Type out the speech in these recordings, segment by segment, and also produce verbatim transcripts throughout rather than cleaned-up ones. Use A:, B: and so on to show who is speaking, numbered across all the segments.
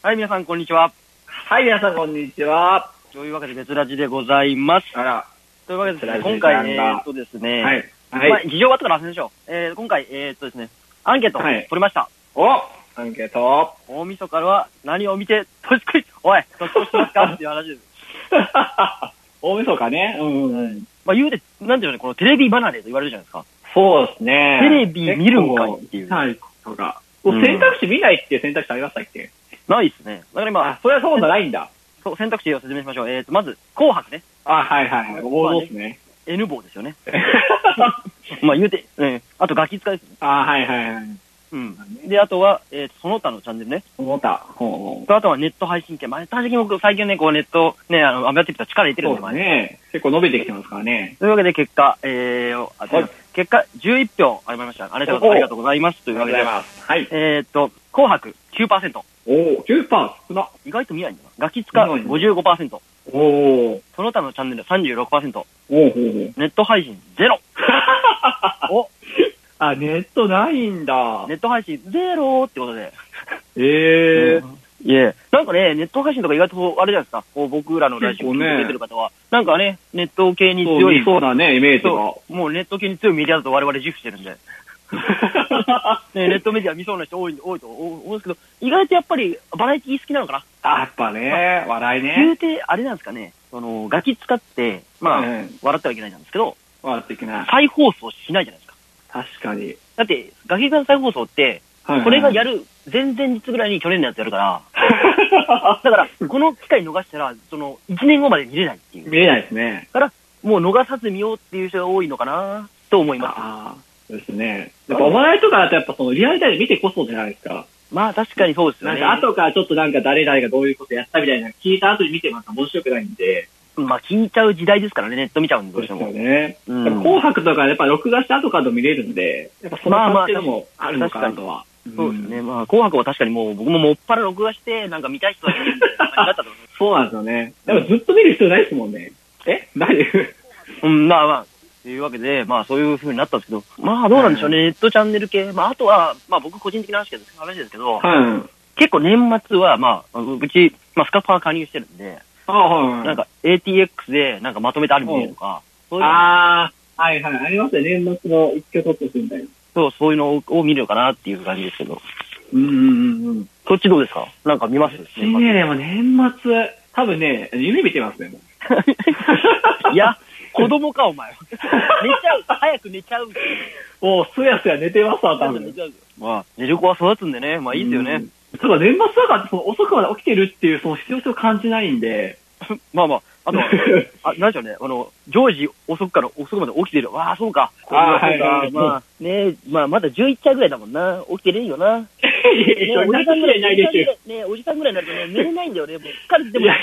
A: はい、皆さん、こんにちは。
B: はい、皆さん、こんにちは。
A: というわけで、別ラジでございます。
B: あら。
A: というわけでですね、今回、えーっとですね、
B: はい。はい。
A: まあ、事情があったから忘れましょう。えー、今回、えーっとですね、アンケートを取りました。
B: おアンケート
A: 大晦日は何を見て、年越し、おい、年越しますかっていう話です。
B: 大晦日ね。うん。はい、
A: まあ、言うて、なんていうのね、このテレビ離れと言われるじゃないですか。
B: そうですね。
A: テレビ見るんかいっていう。
B: はい。とか。選択肢見ないっていう選択肢ありましたっけ？
A: ないですね。だから今、
B: あ、それはそうじゃないんだ。
A: そう、選択肢を説明しましょう。えーと、まず、紅白ね。
B: あ、はいはいはい。王道ですね。
A: N 棒ですよね。まあ言うて、うん。あとガキ使いです。
B: あ、はいはいはい。
A: うん。で、あとは、えーと、その他のチャンネルね。
B: その他。ほ
A: う。あとはネット配信系。まあ、最近僕、最近ね、こうネット、ね、あの、アメアティップと力入れてるんで、
B: そうですね。結構伸びてきてますからね。
A: というわけで結果、えー、あ、はい、結果、じゅういち票ありました。ありがとうございます。というわけで。ありがとうございます。はい。えーと、紅白 きゅうパーセント。
B: おー、きゅうパーセント 少な。
A: 意外と見ないんだな。ガキ使 ごじゅうごパーセント。
B: おー。
A: その他のチャンネル さんじゅうろくパーセント。
B: おー。
A: ネット配信ゼロ。お
B: あ、ネットないんだ。
A: ネット配信ゼロってことで。
B: ええー。
A: いえ、なんかね、ネット配信とか意外とあれじゃないですか。こう僕らのラジオに出てる方は、ね、なんかね、ネット系に強い。
B: そうだね、イメージが。
A: もうネット系に強いメディアだと我々自負してるんで。ね、ネットメディア見そうな人多い、多いと思うんですけど、意外とやっぱりバラエティ好きなのかな。
B: あ、やっぱね、笑いね。
A: 言うて、あれなんですかね、その、ガキ使って、まあ、うん、笑ってはいけないんですけど、
B: 笑っていけない。
A: 再放送しないじゃないですか。
B: 確かに。
A: だって、ガキ使の再放送って、はいはい、これがやる前々日ぐらいに去年のやつやるから、だから、この機会逃したら、その、いちねんごまで見れないっていう。
B: 見れないですね。
A: だから、もう逃さず見ようっていう人が多いのかな、と思います。
B: ああ、そうですね。やっぱお笑いとかだとやっぱそのリアルタイムで見てこそじゃないですか。
A: まあ確かにそうですよね。
B: なんか後からちょっとなんか誰々がどういうことやったみたいな聞いた後に見てもなんか面白くないんで。
A: まあ聞いちゃう時代ですからね、ネット見ちゃうんで、どうしても。
B: そうですよね。うん、紅白とかやっぱ録画した後から見れるんで、やっぱその感じのもあるのかなとは。
A: そうですね。まあ紅白は確かにもう僕ももっぱら録画して、なんか見たい人だけ見るんで、
B: そうなんですよね。でもずっと見る必要ないですもんね。え何
A: うん、まあまあ。というわけで、まあそういう風になったんですけど、まあどうなんでしょうね、ネットチャンネル系。まああとは、まあ僕個人的な話ですけど、はい、結構年末は、まあ、うち、まあスカパー加入してるんで、あはい、なんか エーティーエックス でなんかまとめてあるみたいなとか、
B: そういうああ、はいはい、ありますね、年末の一挙突破みたいな。
A: そう、そういうのを見るのかなっていう感じですけど。
B: うんうんうんうん。
A: そっちどうですか？なんか見ます？
B: 年末ね、でも年末、多分ね、夢見てますね。
A: いや、子供か、お前。寝ちゃう。早く寝ちゃう。
B: おう、すやすや寝てますわ、多分。
A: まあ、寝る子は育つんでね、まあいいですよね。
B: ただ年末だからその遅くまで起きてるっていうその必要性を感じないんで。
A: まあまあ、あとは、あ、なんでしょうね、あの、常時遅くから遅くまで起きてる。わあ、そうか。
B: ああ、はいはい。
A: まあ、ねまあまだじゅういっちゃいぐらいだもんな。起きてるよな。
B: いや、おじさんぐらいないでしょ。
A: ねおじさんぐらいになるとね、寝れないんだよね。もう疲れても。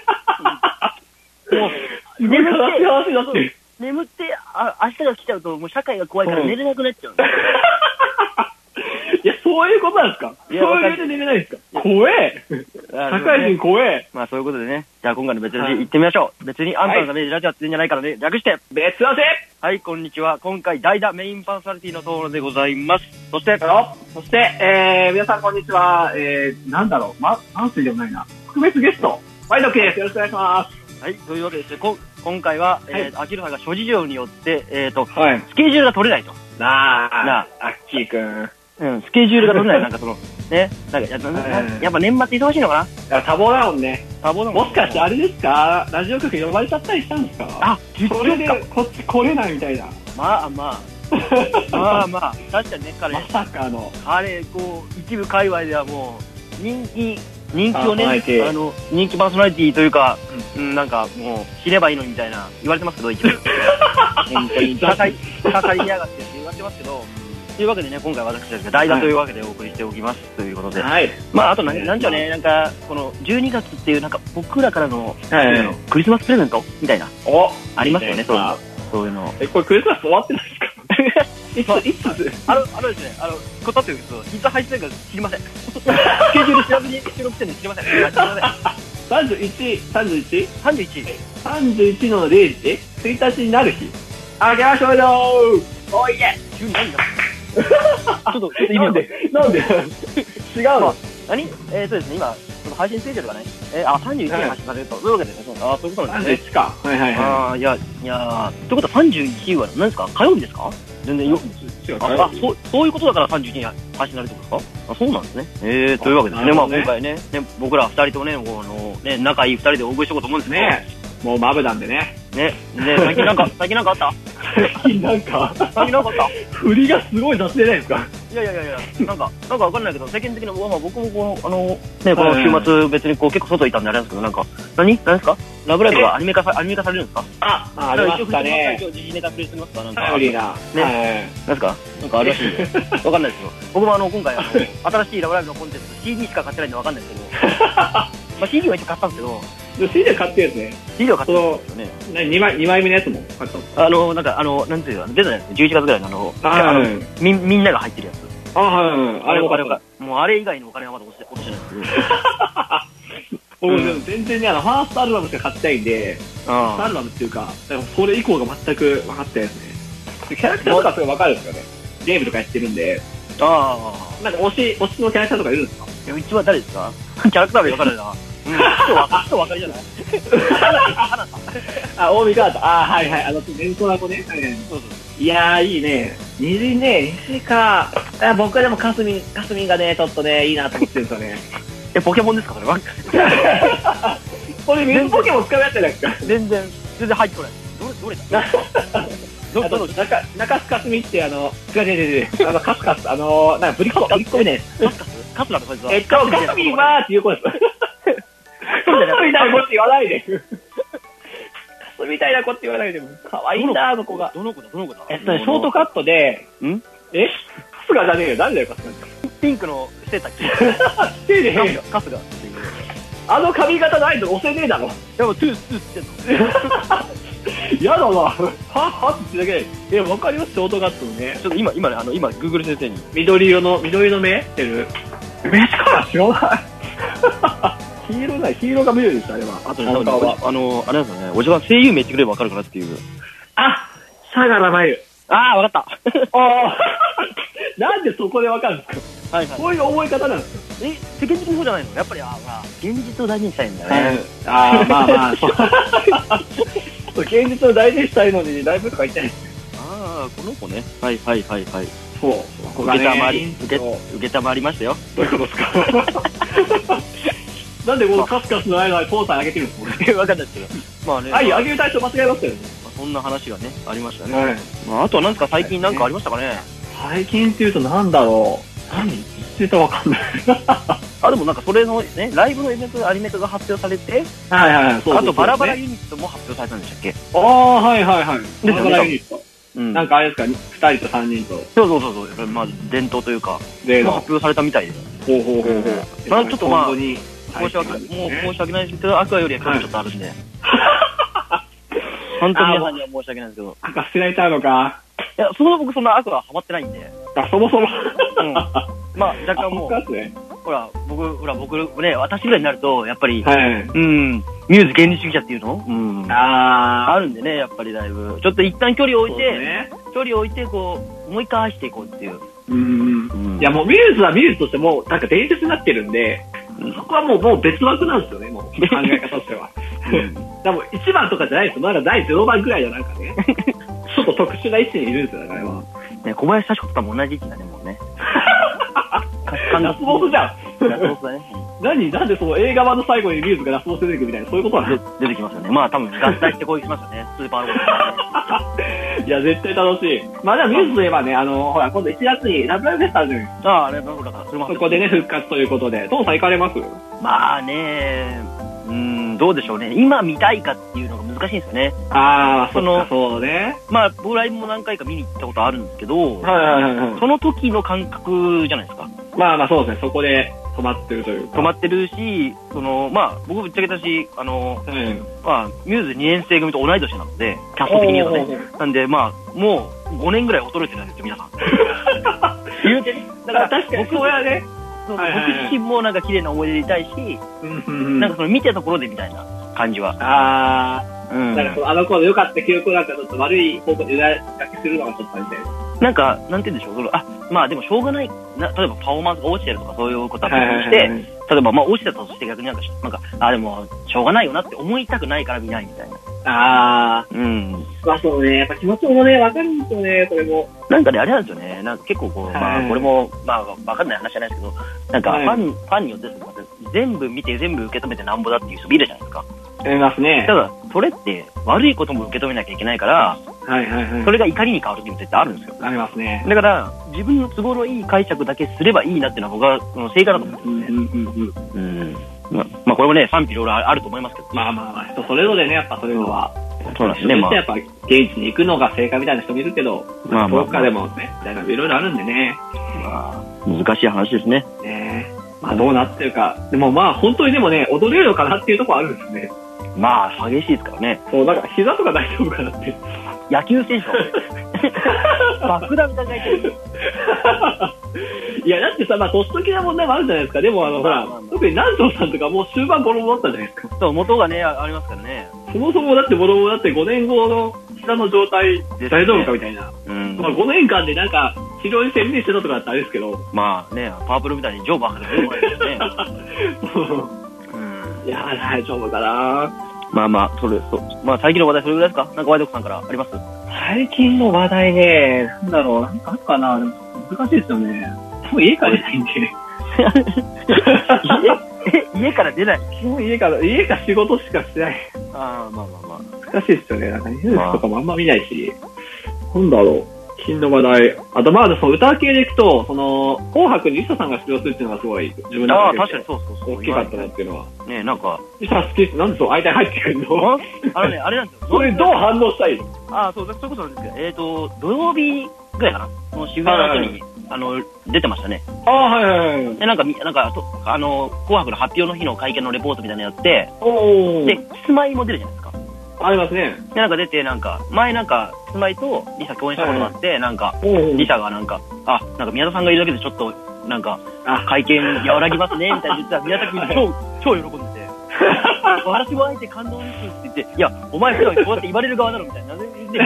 A: もう、眠って、眠って、あ、明日が来ちゃうと、もう社会が怖いから寝れなくなっちゃう。
B: いや、そういうことなんですか？そういう理由で寝れないんですか？怖え。社会人怖え。
A: まあそういうことでね。じゃあ今回の別ラジ行ってみましょう。別にあんたのためにラジオやってるんじゃないからね。略して、
B: 別ラジ。
A: はい、こんにちは。今回代打メインパーソナリティのところでございます。そして、
B: そして、えー、皆さんこんにちは。えー、なんだろう。ま、マンスリーでもないな。特別ゲスト、ワイドキです。よろしくお願いします。
A: はい、というわけで、こ今回は、はい、えー、アキルさんが諸事情によって、えっ、ー、と、はい、スケジュールが取れないと。
B: なあ、なあ、アッキーくん。
A: うん、スケジュールが取れない。なんかその、ね、なんかや、やっぱ年末忙しいのか
B: な？いや、多忙だもんね。
A: 多忙だもん。
B: もしかしてあれですか？ラジオ局呼ばれちゃったりしたんですか？
A: あ、
B: それでこっち来れないみたいな。
A: まあまあ。まあまあ、確かにね、彼。
B: まさかの。
A: 彼、こう、一部界隈ではもう、人気、人気をね、あの、人気パーソナリティというか、うん、なんかもう、知ればいいのにみたいな、言われてますけど、一部。本当に、かかり、かかりやがってって言われてますけど、というわけでね、今回私たちが代打というわけでお送りしておきます、はい、ということで。はい。まあ、あと何、なんじゃね、なんか、この、じゅうにがつっていう、なんか、僕らからの、はい、クリスマスプレゼントみたいな。
B: お
A: ありますよね、そういうの。そういうの。
B: え、これクリスマス終わってないですか？いつ、いつ
A: あの、あのですね、あの、ことっていうと、いつ配信されるか知りません。スケジュール知らずに収録してるんで知りません。
B: さんじゅういち、さんじゅういち?
A: さんじゅういち。
B: さんじゅういちのれいじ、ついたちになる日。あげましょうよー。おいえ。
A: 急に何だちょっと、ちょっと意味
B: なんでなんで違うの、
A: まあ、何えーとですね、今、 その配信スケジュールがね、えー、あ、さんじゅういちにん配信されると。そういうわけですね。そう、あ、そういうことなんですね。
B: さんじゅういちか。はいはいはい。
A: ああ、いや、いやー、ということはさんじゅういちは何ですか？火曜日ですか？全然よ、あ、そう、そういうことだからさんじゅういちにん配信されるってことですか？あ、そうなんですね。えー、というわけですね。まあ今回ね、ね、僕らふたりともね、もうあの、ね、仲いいふたりでお送りしようと思うんですね。
B: もうマブなんでね。
A: ね、ね、最近なんか、最近なんかあった
B: 最近なんか、
A: 最近なんかあった
B: 振りがすごい雑でないですか？
A: いやいやいやいや、なんか、なんかわかんないけど、世間的な、まあ僕もこの、あの、ね、この週末別にこう結構外いたんであれなんですけど、なんか、何何ですか？ラブライブがアニメ化さ、アニメ化されるんですか？
B: あ、ありますかね。
A: 一応時事ネタプレイしてますか？なんか。
B: 頼りな。
A: ね。なんですか？なんかあるらしいんで。わかんないですよ。僕もあの、今回あの、新しいラブライブのコンテンツ シーディー しか買ってないんでわかんないですけど、まあ シーディー は一応買ったんですけど、
B: シーディー 買ってるんですね。
A: シーディー は買ってるんですよね。
B: 何、にまい、にまいめのやつも買ったの？
A: あの、なんか、あの、なんていうの、出たやつ、じゅういちがつぐらいのあの、
B: あの
A: み、みんなが入ってるやつ。
B: あ、はいはい。あれも、あれも。
A: もうあれ以外のお金はまだ落として、落としてないんです
B: けど。僕、でも全然ね、あの、ファーストアルバムしか買ってないんで、ファーストアルバムっていうか、それ以降が全く分かってないですね。キャラクターとかすごい分かるんですよね。ゲームとかやってるんで。ああ。なんか推し、推しのキャラクターとかいるんですか？
A: いや、うちは誰ですか？キャラクターが分かるな。うん、人は、人分かりじゃない？
B: あ、大見川と。あ、はいはい。あの、伝統な子ね。はいはい。そうそう。いやー、いいね。虹ね、虹か。あ、僕はでもカスミン、カスミンがね、ちょっとね、いいなと思ってるんですよね。
A: え、ポケモンですかそれは？
B: これ水ポケモン使うやつじゃないですか。
A: 全然、全然入ってこない。どれ、どれだ
B: どれどれ中、中須かすみって、あの、違う違う違う違う。あの、カスカス、あの、なんかブリッコ、ブリッコね。
A: カスカスカスなのこいつは。
B: えっと、カスミンはっていう子です。カスみたいな子って言わないで。カスみたいな子って言わないで。かわいいんだ、あの子が。
A: どの子だ、どの子だ。
B: えっとね、ショートカットで、んえカスガじゃねえよ。誰だよ、カスガ。
A: ピンクのしてたっけ？
B: してねえよ。
A: カスガっていう。
B: あの髪型のアイドル押せねえだろ。
A: でも、トゥース、トゥースってんの。
B: やだな。ははってだけで。え、わかります？ショートカットのね。
A: ちょっと今、今ね、あの、今、グーグル先生に。
B: 緑色の、緑色の目してる。目しか知らない。黄色ない、黄色が緑でした、あれは。あとね、
A: あの、あれなんですよね、おじさん声優名言ってくればわかるかなっていう。
B: あ、相良真由。
A: ああ、わかった。ああ。
B: なんでそこでわかるんですか？はいはい。こういう覚え方なんですか？
A: え、世間的にそうじゃないの？やっぱり、ああ、まあ、現実を大事にしたいんだね。
B: ああ、まあまあ、そう。現実を大事にしたいのに、ライブとか行ってない。
A: ああ、この子ね。はいはいはいはい。
B: そう。
A: 受けたまり、受け、受けたまりましたよ。
B: どういうことですか？なんでこのカスカスの間にポーター上げてるんですか？
A: わかんないですけど。まあね。
B: はい、上げる対象間違えましたよね。
A: そんな話がね、ありましたね。まあ、あとは何ですか、最近なんかありましたかね？
B: 最近っていうとなんだろう。何言ってたかわかんない。
A: あ、でもなんかそれのね、ライブのイベント、アニメ化が発表されて、
B: はいはいはい、そうそうそう、ね、
A: あとバラバラユニットも発表されたんでしたっけ？
B: ああ、はいはいはい。バラバラユニット。うん、なんかあれですか、ふたりとさんにんと。
A: そうそうそうそう、まあ伝統というか、も発表されたみたいで。ほうほうほうほう。まあちょっとまあ、申し訳、もう申し訳ないですけど、アクアよりはちょっとあるんで。本当に皆さんには申し訳ないですけど。
B: アクア捨てられたのか。
A: いや、そもそも僕そんなアクアハマってないんで。
B: あ、そもそも。
A: うん。まあ、若干もう、ほら、僕、ほら、僕ね、私ぐらいになると、やっぱり、はい、うん、ミューズ原理主義者っていうのうん。ああ。あるんでね、やっぱりだいぶ。ちょっと一旦距離を置いて、ね、距離を置いて、こう、もう一回愛していこうっていう。うん。うん、いや、もうミューズはミューズとしても、なんか伝説になってるんで、うん、そこはもう、もう別枠なんですよね、もう、考え方としては。うん、でも、いちばんとかじゃないですよ。まだだいゼロばんくらいじゃなんかね、ちょっと特殊な位置にいるんですよ、だからは。ね、小林幸子とも同じ位置だね、もうね。ラスボスじゃん。ラスボスだね。何なんでその映画版の最後にミューズがラスボス出てくるみたいな、そういうことなの？出てきますよね。まあ多分合体して攻撃しますよね。スーパーロボット。いや、絶対楽しい。まあでもミューズといえばね、あの、ほら、今度いちがつにラブライブフェスタルで。ああ、ラブライブフェスタル。そこでね、復活ということで。トンさん行かれます？まあね、うーん、どうでしょうね。今見たいかっていうのが難しいんですよね。ああ、その、そうね。まあ、僕ライブも何回か見に行ったことあるんですけど、はいはいはいはい、その時の感覚じゃないですか。まあまあそうですね、そこで止まってるというか。止まってるし、その、まあ、僕ぶっちゃけたし、あの、うん、まあ、ミューズにねん生組と同い年なので、キャスト的にはね。なんで、まあ、もうごねんぐらい衰えてないですよ、皆さん。言うてね。だから、確かに僕はね、僕自身もなんか綺麗な思い出でいたいし、なんかその見てたところでみたいな感じは。ああ、うん。なんかそのあの子の良かった記憶なんかちょっと悪い方向で裏書きするのがちょっとみたいな。 なんか、なんて言うんでしょう、そのあ、まあでもしょうがない、な例えばパフォーマンスが落ちてるとかそういうことは別にして、はいはいはい、例えばまあ落ちてたとして逆になんか、なんか、あ、でもしょうがないよなって思いたくないから見ないみたいな。
B: あー。
A: うん。
B: まあそうね、やっぱ気持ちもね、わかるんですよね、それも。
A: なんかね、あれなんですよね、なんか結構こう、はい、まあこれも、まあわかんない話じゃないですけど、なんかファン、はい、ファンによってですね、全部見て全部受け止めてなんぼだっていう人いるじゃないですか。
B: いますね。
A: ただ、それって悪いことも受け止めなきゃいけないから、
B: はいはいはい。
A: それが怒りに変わるっていうの絶対あるんですよ。
B: ありますね。
A: だから、自分の都合のいい解釈だけすればいいなっていうのは僕は正解だと思うんですよね。うんうんうんうん。うん。まあ、まあ、これもね、賛否両論あると思いますけど。
B: まあまあまあ、人それぞれね、やっぱそういうのは。
A: そうなんですね、まあ。
B: やっぱ、現地に行くのが正解みたいな人もいるけど、まあまあ、遠くでもね、みたいな、いろいろあるんでね。
A: まあ、難しい話ですね。
B: ねえ。まあ、どうなってるか。でもまあ、本当にでもね、踊れるのかなっていうところあるんですね。
A: まあ、激しいですからね。
B: そう、なんか、膝とか大丈夫かなって。
A: 野球選手爆弾抱えてる。
B: いや、だってさ、まあ、年時な問題もあるじゃないですか。でも、あの、ほら、特に南條さんとかもう終盤ボロボロだったじゃないですか。
A: そう、元がね、ありますからね。
B: そもそもだってボロボロだってごねんごの膝の状態、大丈夫かみたいな。うん。まあ、ごねんかんでなんか、治療に専念してたとかだったらあれですけど。
A: まあね、パープルみたいにジョーバーが出てこないですよね。
B: うん。いやー、大丈夫かな。
A: まあまあ、それ、そう。まあ、最近の話題それぐらいですか？なんかワイドクさんからあります？
B: 最近の話題ね、なんだろう、なんかあるかな。難しいですよね。もう家から出ないんで。
A: 家、家から出ない？
B: もう家から、家か仕事しかしてない。
A: ああ、まあまあまあ。
B: 難しいですよね。なんかニュースとかもあんま見ないし。まあ、なんだろう。近の話題。あと、まあ、その歌系でいくと、その、紅白にリサさんが出場するっていうのがすごい、自分の
A: 中で。ああ、確かにそうそうそう。
B: 大きかったなっていうのは。
A: ねえ、なんか。
B: リサ好きって、なんでそう、間に入ってくるの？
A: あのね、あれなんですよ。
B: それどう反応したいの？
A: ああ、そう、そういうことなんですけど、えっと、土曜日ぐらいかな。その渋谷の後に、あの、出てましたね。
B: ああ、はいはいはい。
A: で、なんか、なんか、あの、紅白の発表の日の会見のレポートみたいなのやって、
B: お
A: で、キスマイも出るじゃないですか。
B: ありますね。
A: で、なんか出て、なんか、前なんか、キスマイとリサ共演したことがあって、はい、なんか、リサがなんか、あ、なんか宮田さんがいるだけでちょっと、なんか、会見和らぎますね、みたいな言ってたら、宮田君超、超喜んでて、私もあえて感動ですって言って、いや、お前普段こうやって言われる側なのみたいな。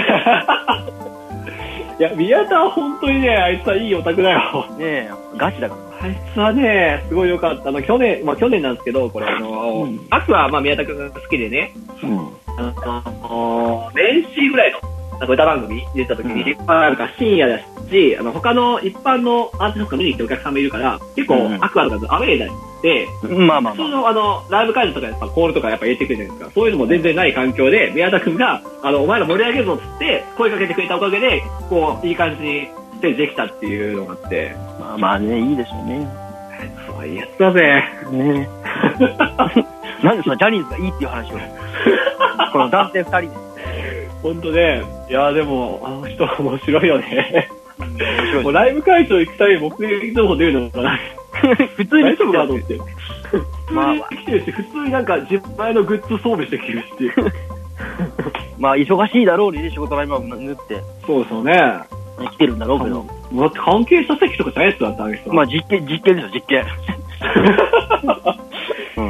B: いや、宮田は本当にね、あいつはいいオタクだよ。
A: ねえ、ガチだから。
B: あいつはね、すごい良かった。あの、去年、まあ去年なんですけど、これあの、うん、アクはまあ宮田君が好きでね、うん、あの、年始ぐらいの、なんか歌番組出た時に、うん、なんか深夜だし、あの、他の一般のアーティストとか見に来てお客さんもいるから、結構、うん、アクアとかアウェーだで、
A: まあまあまあ。
B: 普通のあの、ライブ会場とかやっぱコールとかやっぱ入れてくるじゃないですか。そういうのも全然ない環境で、宮田くんが、あの、お前ら盛り上げるぞっつって、声かけてくれたおかげで、こう、いい感じにステージできたっていうのがあって。
A: まあまあね、いいでしょうね。
B: そういうやつだぜ。ね
A: なんでそのジャニーズがいいっていう話を。この男性二人で。
B: ほんとね、いやでも、あの人は面白いよね。面白い。もうライブ会場行くたび目撃情報出るのかな。普通に大丈夫かと思って。まあ、来てるし、普通になんか自前のグッズ装備してきてるしっていう。
A: まあ、忙しいだろうにね、仕事の合間を縫って。
B: そうですよね。
A: 来てるんだろうけど。
B: だって関係者席とかじゃないやつだったんですよ。
A: まあ、実験、実験ですよ、実験。
B: うん、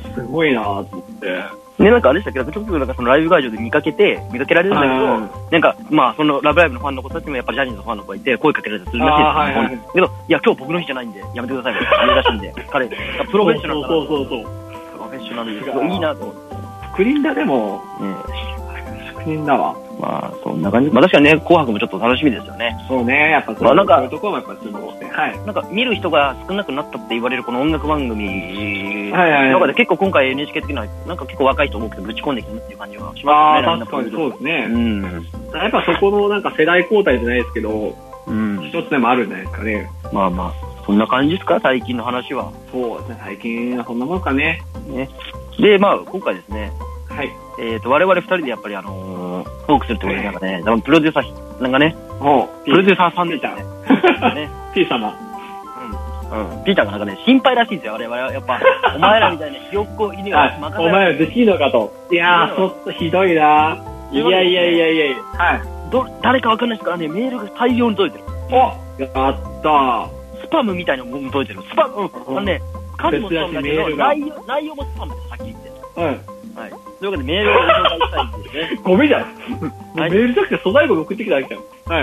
B: すごいなぁと思って。
A: ね、なんかあれでしたけど、ちょっとなんかそのライブ会場で見かけて、見かけられるんだけど、なんか、まあ、そのラブライブのファンの子たちもやっぱりジャニーズのファンの子がいて、声かけられたりするらしいですよ。はいはい、けど、いや、今日僕の日じゃないんで、やめてくださいみたいな言うらしいんで、彼、プロフェッショナルだな。そうそうそう。プロフェッショナルですごいいいなと思って。
B: スクリーンだ、でも、ね、スクリーンだわ。
A: まあ、そんな感じ。まあ確かにね、紅白もちょっと楽しみですよね。
B: そうね、やっぱそういうところもやっぱ注目して。はい。
A: なんか見る人が少なくなったって言われるこの音楽番組の中で結構今回 エヌエイチケー 的にはなんか結構若い人多くてぶち込んできたなっていう感じはしますね。
B: ああ、確かにそうですね。うん。やっぱそこのなんか世代交代じゃないですけど、うん。一つでもあるんじゃないですかね。
A: まあまあ、そんな感じですか、最近の話は。
B: そうですね、最近はそんなもんかね。
A: ね。で、まあ今回ですね、
B: はい。
A: えっと、我々二人でやっぱりあのー、トークするってことでなんかね、多分プロデューサー、なんかね、プロデューサーさんでしたね。
B: P 様。
A: うん。うん。ピーターがなんかね、心配らしいんですよ、我々は。やっぱ、お前らみたいなひよっこ犬が
B: 任せられる。お前らできるのかと。いやー、ちょっとひどいな。いやいやいやいやいや。はい。
A: ど、誰かわかんないですからね、メールが大量に届いてる。
B: おやったー。
A: スパムみたいなもの届いてる。スパム、うん。あのね、数もスパムだけど、内容、内容もスパムです、さっき言って。はい。はい。というわけでメールをご紹介したいんですね。
B: ごめんじゃん。メールじゃなくて粗大ゴミ送ってきただけじゃん。はい。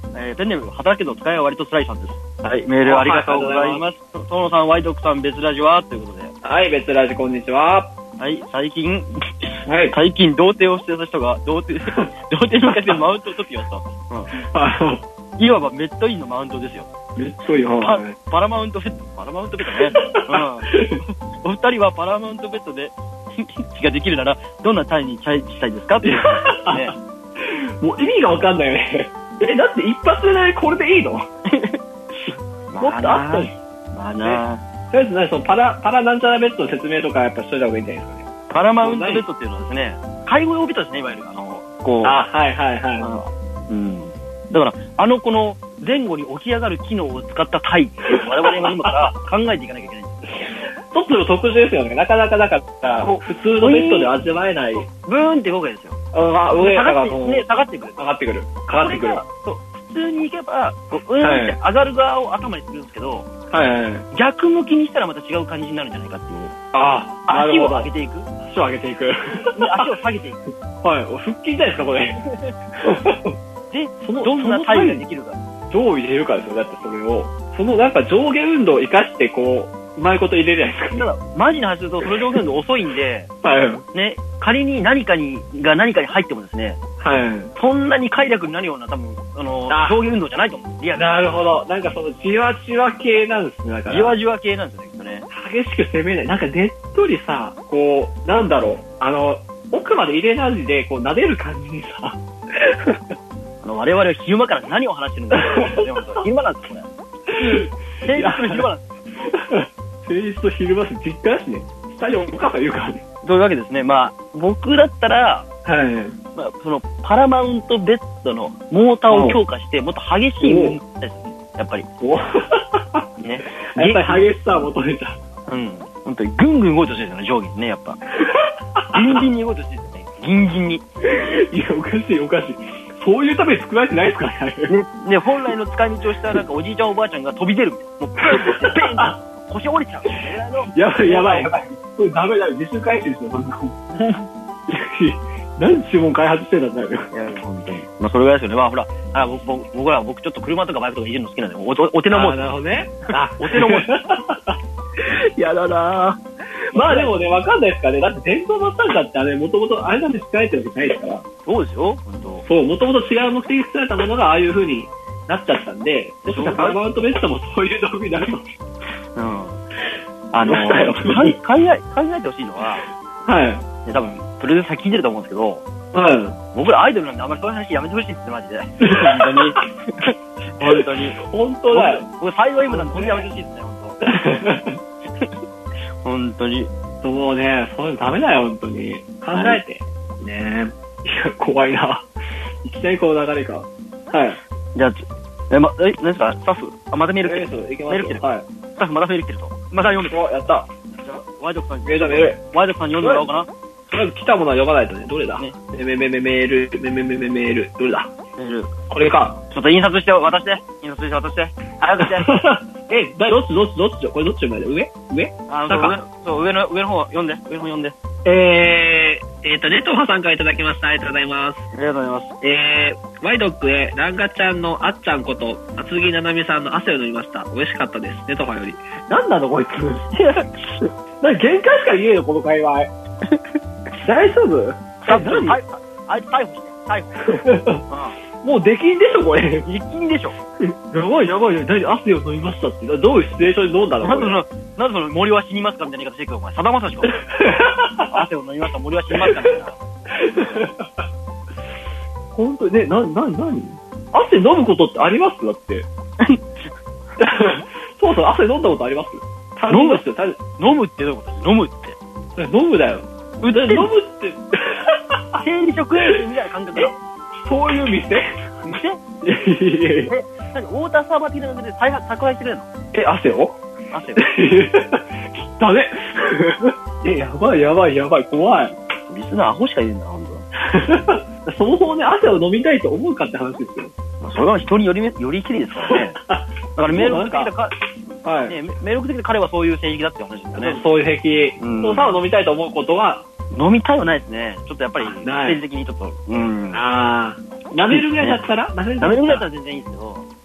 A: えー、ペンネーム、働けど使いは割と辛いさんです。はい、メールありがとうございます。遠野さん、ワイドクさん、別ラジはということで。
B: はい、別ラジ、こんにちは。
A: はい、最近、はい、最近、童貞をしてた人が、童貞、童貞に向かってマウントを取ってきました。うん。いわばメットインのマウントですよ。
B: メットイン、
A: パ, パラマウントベッド、パラマウントベッドね。うん。お二人はパラマウントベッドで、ができるなら、どんな単位にチャレンジしたいですかっていう、ね。
B: もう意味がわかんないよね。え、だって一発でこれでいいの？もっとあったり。
A: まあな
B: とりあえずね、そのパラ、パラなんちゃらベッドの説明とかやっぱしといた方がいいんじゃないですかね。
A: パラマウントベッドっていうのはですね、介護用ベッドですね、いわゆる。あの、こう。
B: あ、はいはいはい。
A: うん。だから、あのこの前後に起き上がる機能を使った体っていうのを我々が今から考えていかなきゃいけないんです。
B: 一つの特殊ですよね。なかなかなかった普通のベッドで味わえない。
A: ブーンって動くんですよ。
B: あ、上
A: 下がって、ね、下がってくる。
B: 上がってくる。上がってくる。
A: そう。普通に行けば、こう、うんって上がる側を頭にするんですけど、
B: はいはいはい、
A: 逆向きにしたらまた違う感じになるんじゃないかっていう。
B: ああ、
A: 足を上げていく。
B: 足を上げていく。
A: 足を下げていく。
B: はい。腹筋痛いですか、これ。
A: で、そのどんな体位ができるか。
B: どう入れるかですよ。だってそれを。そのなんか上下運動を生かして、こう、うまいこと入れるじゃないですか。
A: ただ、マジな話すると、その上下運動遅いんで、
B: はい。
A: ね、仮に何かに、が何かに入ってもですね、
B: はい。
A: そんなに快楽になるような、多分、あの、上下運動じゃないと思う。リアル。
B: なるほど。なんかその、じわじわ系なんですね。だから
A: じわじわ系なんですよね、きっとね。
B: 激しく攻めない。なんかねっとりさ、こう、なんだろう。あの、奥まで入れないで、こう、撫でる感じにさ。
A: あの、我々は昼間から何を話してるんだろう。昼間なんです、これ。平日の昼間なんです。
B: 平日と昼間って実家だしね。スタジオお母さん言うからね。
A: というわけですね。まあ、僕だったら、
B: はい。
A: まあ、その、パラマウントベッドのモーターを強化して、もっと激しい運動ですね。やっぱり。
B: ね。やっぱり激しさを求めた。
A: うん。本当に、ぐんぐん動いてほしいですよね、上下にね、やっぱ。ギンギンに動いてほしいですよね。ギンギンに。
B: いや、おかしい、おかしい。そういうために作られてないですからね。
A: ね、ね、本来の使い道をしたら、なんかおじいちゃんおばあちゃんが飛び出るみたいな。もう、ペンって、ペンって。腰折れちゃう。
B: やばいやばいやばい。これダメだよ。自主回収ですよ、そんなもん。何注文開発してたんだよ。いや、
A: 本当に。まあ、それぐらいですよね。まあ、ほら、あ、僕、僕ら、僕ちょっと車とかバイクとかいじるの好きなんで、お、お手のもん。
B: なるほどね。
A: あ、お手のもん。
B: やだなぁ。まあでもね、わかんないですかね。だって電動マッサージだってあれ、もともとあれなんで使えてるわけないですから。
A: そうですよ、本当。
B: そう、もともと違う目的で作られたものがああいう風になっちゃったんで、もしかしたらパラマウントベッドもそういう道具になると。うん。
A: あのー、考え、考えてほしいのは、
B: はい。
A: で多分、プロデューサー聞いてると思うんですけど、
B: はい。
A: 僕らアイドルなんであんまりそういう話やめてほしいですね、マジで。本当に。本当に。
B: 本当だよ。
A: 僕、幸い今なんで本当にやめてほしいですね、本当。本当に。
B: そうね、そういうのダメだよ、本当に。考えて。ねえ。いや、怖いな。いきなりこの流れか。はい。
A: じゃあ、え、ま、え、何ですかスタッフあ、またメール来てる。
B: メ
A: ール来てる。
B: はい。
A: スタッフまたメール来てると。また読むと。
B: やった。
A: じゃあ、ワイドクさんに。
B: メールだ、メール。
A: ワイドクさんに読んでもらおうかな。
B: まず来たものは読まないとね。どれだね。メメメメメール、メメメメメール。どれだ
A: メール。
B: これか。
A: ちょっと印刷して渡して。印刷して渡して。早くして。
B: え、どっちどっちどっちこれどっち読む上上
A: あの、上、そう、上の、上の方読んで。上の方読んで。
B: えー、えーと、ネトハさんからいただきました。ありがとうございます。
A: ありがとうございます。
B: えー、ワイドックへ、ランガちゃんのあっちゃんこと、厚木ななみさんの汗を飲みました。美味しかったです。ネトハより。なんなのこいつ。なに、限界しか言えよ、この会話。大丈夫
A: あ、何あいつ逮捕して。逮捕。
B: もう出禁でしょ、これ。
A: 出禁でしょ。
B: やばいやばいよ。何、汗を飲みましたって。どういうシチュエーションで飲んだの？
A: なんでその、なんでその森は死にますかみたいな言い方してるけど、お前、さだまさしか。汗を飲みました、森は死にますかみたいな。
B: ほんとに、ね、な、な、なに汗飲むことってありますだって。そうそう、汗飲んだことあります飲むっすよ、
A: 飲むってどういうことです？飲むって。
B: 飲むだよ。飲むって。
A: 生理食塩水みたいな感覚だ。
B: そういう店
A: 店え、何ウォーターサーバー的な感じで宅配してくれるの？
B: え、汗を
A: 汗を。
B: だね。え、やばいやばいやばい、怖い。
A: リスナーアホしか言うんだ、ほん
B: と。そもそもね、汗を飲みたいと思うかって話ですよ。
A: まあ、それは人により、よりきりですからね。だからメールを送ってきたか、はい、ね、メールを送ってきた彼はそういう性癖だって話ですよね。
B: そういう癖。うん。そうさを飲みたいと思うことは
A: 飲みたいはないですね。ちょっとやっぱり、政治的にちょっと。うん。
B: ああ。舐めるぐらいだったら
A: 舐めるぐらいだったら全然いいですけど。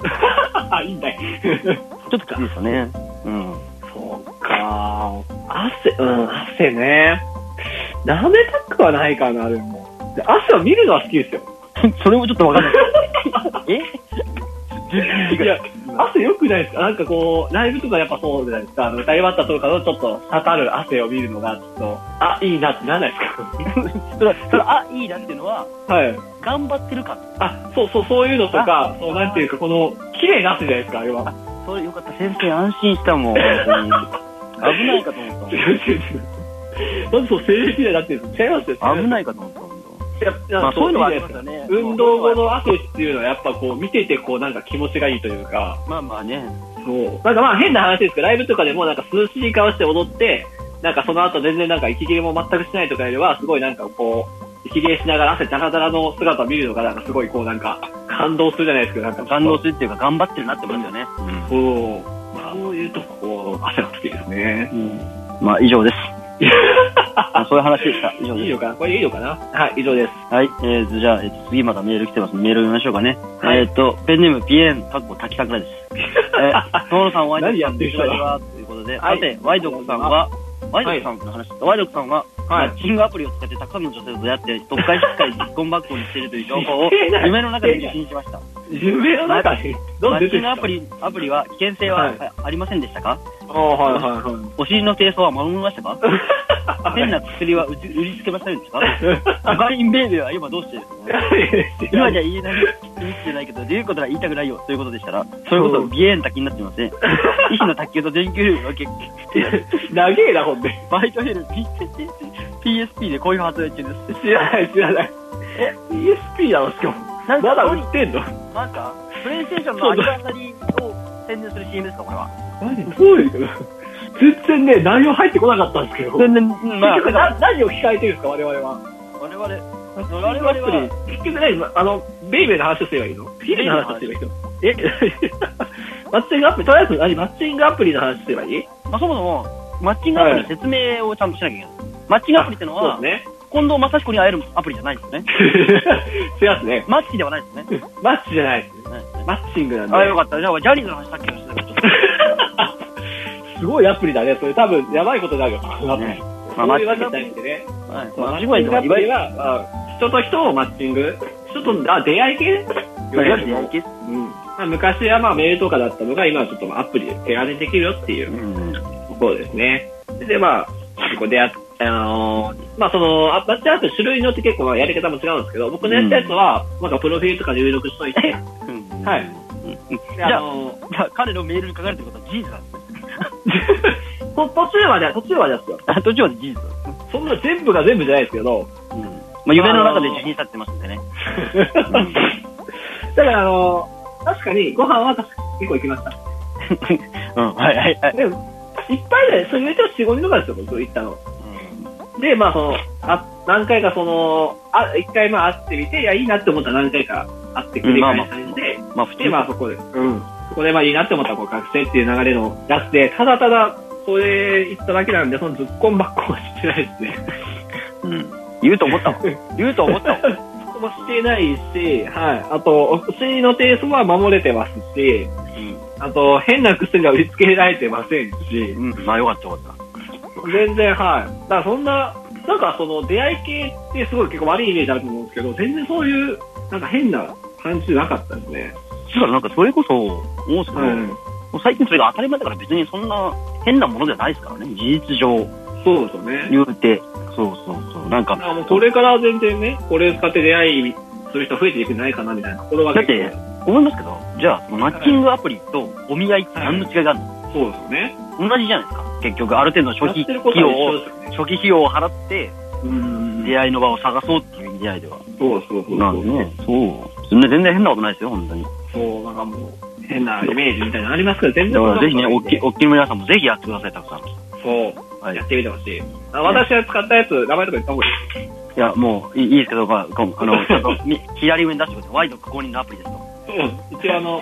B: あ、いいんだい。
A: ちょっときついですよね。うん。
B: そうか。汗、うん、汗ね。舐めたくはないかな、でも。汗を見るのは好きですよ。
A: それもちょっとわかんない。え
B: いや、汗良くないですか？なんかこう、ライブとかやっぱそうじゃないですか。あの、歌い終わったとかのちょっと刺る汗を見るのが、ちょっと、あ、いいなってならないですか？
A: それ、それ、あ、いいなっていうのは、
B: はい。
A: 頑張ってるか。
B: あ、そうそう、そういうのとか、そう、なんていうか、この、綺麗な汗じゃないですか、あれは。
A: それよかった。先生安心したもん。本当に危ないかと思ったもん。違う違う違う。
B: なんでそう、性癖でなってるんですか？違いますよ。
A: 危ないかと思ったもん。
B: まあ、そういうのはありますよね。運動後の汗っていうのはやっぱこう見ててこうなんか気持ちがいいというか。
A: まあまあね。
B: そう。なんかまあ変な話ですけど、ライブとかでもなんか涼しい顔して踊って、なんかその後全然なんか息切れも全くしないとかよりは、すごいなんかこう、息切れしながら汗ダラダラの姿を見るのがなんかすごいこうなんか感動するじゃないですか。なんか
A: 感動するっていうか頑張ってるなって思いますよね。
B: うん、そう。まあそういうとこ、汗が好きですね。
A: うん。まあ以上です。そういう話でした。以上です。
B: いいのかな？これいいのかな？はい、以上です。
A: はい、えーと、じゃあ、えー、次またメール来てます。メール読みましょうかね。はい、えっ、ー、と、ペンネームピエン、かっこ滝桜です。えー、トーノさん、ワイドクさん、こちらは、ということで、はい、さて、ワイドクさんは、ワイドクさんの話、はい、ワイドクさんは、はい、マッチングアプリを使ってたくさんの女性と出会って、特会引っかり結婚バッグにしているという情報を夢の中で受信しました。
B: 夢の中で
A: マッチングアプリ、アプリは危険性は、はい、ありませんでしたか？
B: ああ、はいはいはい。
A: お尻の低層は守りましたか？変な薬は売りつけませんでしたか？コカインベイベーは今どうしてですか？今じゃ言えない秘密じゃないけど、出ることは言いたくないよということでしたら、そういうことをビエン滝になってません。医師の卓球と電球類は結構
B: 長えなほんで。
A: バイトヘル ピーエスピー でこういう発売中です。
B: 知らない知らない。え ピーエスピー なのしかも。まだ売ってんの？
A: なんかプレイステーションのアニバーサリーを宣伝する シーエム ですかこれは？
B: 何そういうの？全然ね、内容入ってこなかったんですけど。全然、まあ、結局な何を控えてるんですか、我々は。
A: 我々、我々は、
B: 結局何、あの、ベイベーの話をすればいいの？ベイベーの話をすればいいの？えマッチングアプリ、とりあえず何、マッチングアプリの話すればいい？
A: まあ、そもそも、マッチングアプリの説明をちゃんとしなきゃいけない。マッチングアプリってのは、そうですね。近藤正彦に会えるアプリじゃないですよね。
B: 違いますね。
A: マッチではないですね。
B: マッチじゃないですね。マッチングなんで。
A: あ、よかった。じゃあ、ジャニーズの話さっきのしてたけど、ちょっと。
B: すごいアプリだね。それ多分やばいことになるよ。ね、まあ、そういうわけじゃないんでね。はい。マッチングアプリは、まあ、人と人をマッチング、人と、あ、出会い系？
A: 出会い系？
B: うん。まあ、昔はまあメールとかだったのが、今はちょっとアプリで手軽にできるよっていうところですね。で、まあ、ここでやっあのー、まあその、マッチアプリ種類によって結構やり方も違うんですけど、僕のやったやつは、なんかプロフィールとか入力しといて、はい。
A: じゃあ、じゃあ彼のメールに書かれてることは事実なんですね。
B: 途中まで、途中までですよ。
A: あ、途中まで事実。
B: そんな全部が全部じゃないですけど、
A: うん。まあ夢の中で受信されてますんでね。
B: だからあのー、確かにご飯は確か結構行きました。
A: うん、はいはいはい。
B: でも、いっぱいで、それ入れてもよん、ごにんとかですよ、僕行ったの。で、まあ、その、あ、何回かその、あ、一回まあ会ってみて、いや、いいなって思ったら何回か会って繰り返されて、まあ、まあ、で、まあ、そこで、うん。そこでまあいいなって思ったら、こう、学生っていう流れのやつで、ただただ、それ言っただけなんで、そのズッコンバッコはしてないですね。
A: うん。言うと思ったわ。言うと思ったわ。
B: そこもしてないし、はい。あと、お薬のテイストは守れてますし、うん。あと、変な薬が売りつけられてませんし、
A: うん。まあ、よかったよかった。
B: 全然、はい。だからそんな、なんかその出会い系ってすごい結構悪いイメージあると思うんですけど、全然そういう、なんか変な感じじゃなかったですね。
A: だからなんかそれこそ、思うんですけど、うん、最近それが当たり前だから別にそんな変なものじゃないですからね、事実上。
B: そうですよね。
A: 言うて。そうそうそう。なんか。
B: もうこれから全然ね、これを使って出会いする人増えていくんじゃないかなみたいなところは。
A: だって、思いますけど、じゃあ、マッチングアプリとお見合いって何の違いがあるの？
B: はい、そうですよね。
A: 同じじゃないですか。結局、ある程度の初期費用を、初期費用を払って、出会いの場を探そうっていう出会いでは。
B: そうそうそう。
A: なんでね、そう。全然変なことないですよ、本当に。
B: そう、なんかもう、変なイメージみたいなのありますけど、全然。
A: だからぜひね、おっき、おっきの皆さんもぜひやってください、たくさん。
B: そう。はい、やってみてほしい。あ、私が使ったやつ、名前とか言った方がいい？
A: いや、もう、いいですけど、まあ、あの、左上に出してください。ワイド公認のアプリですと。
B: うん、一応あの、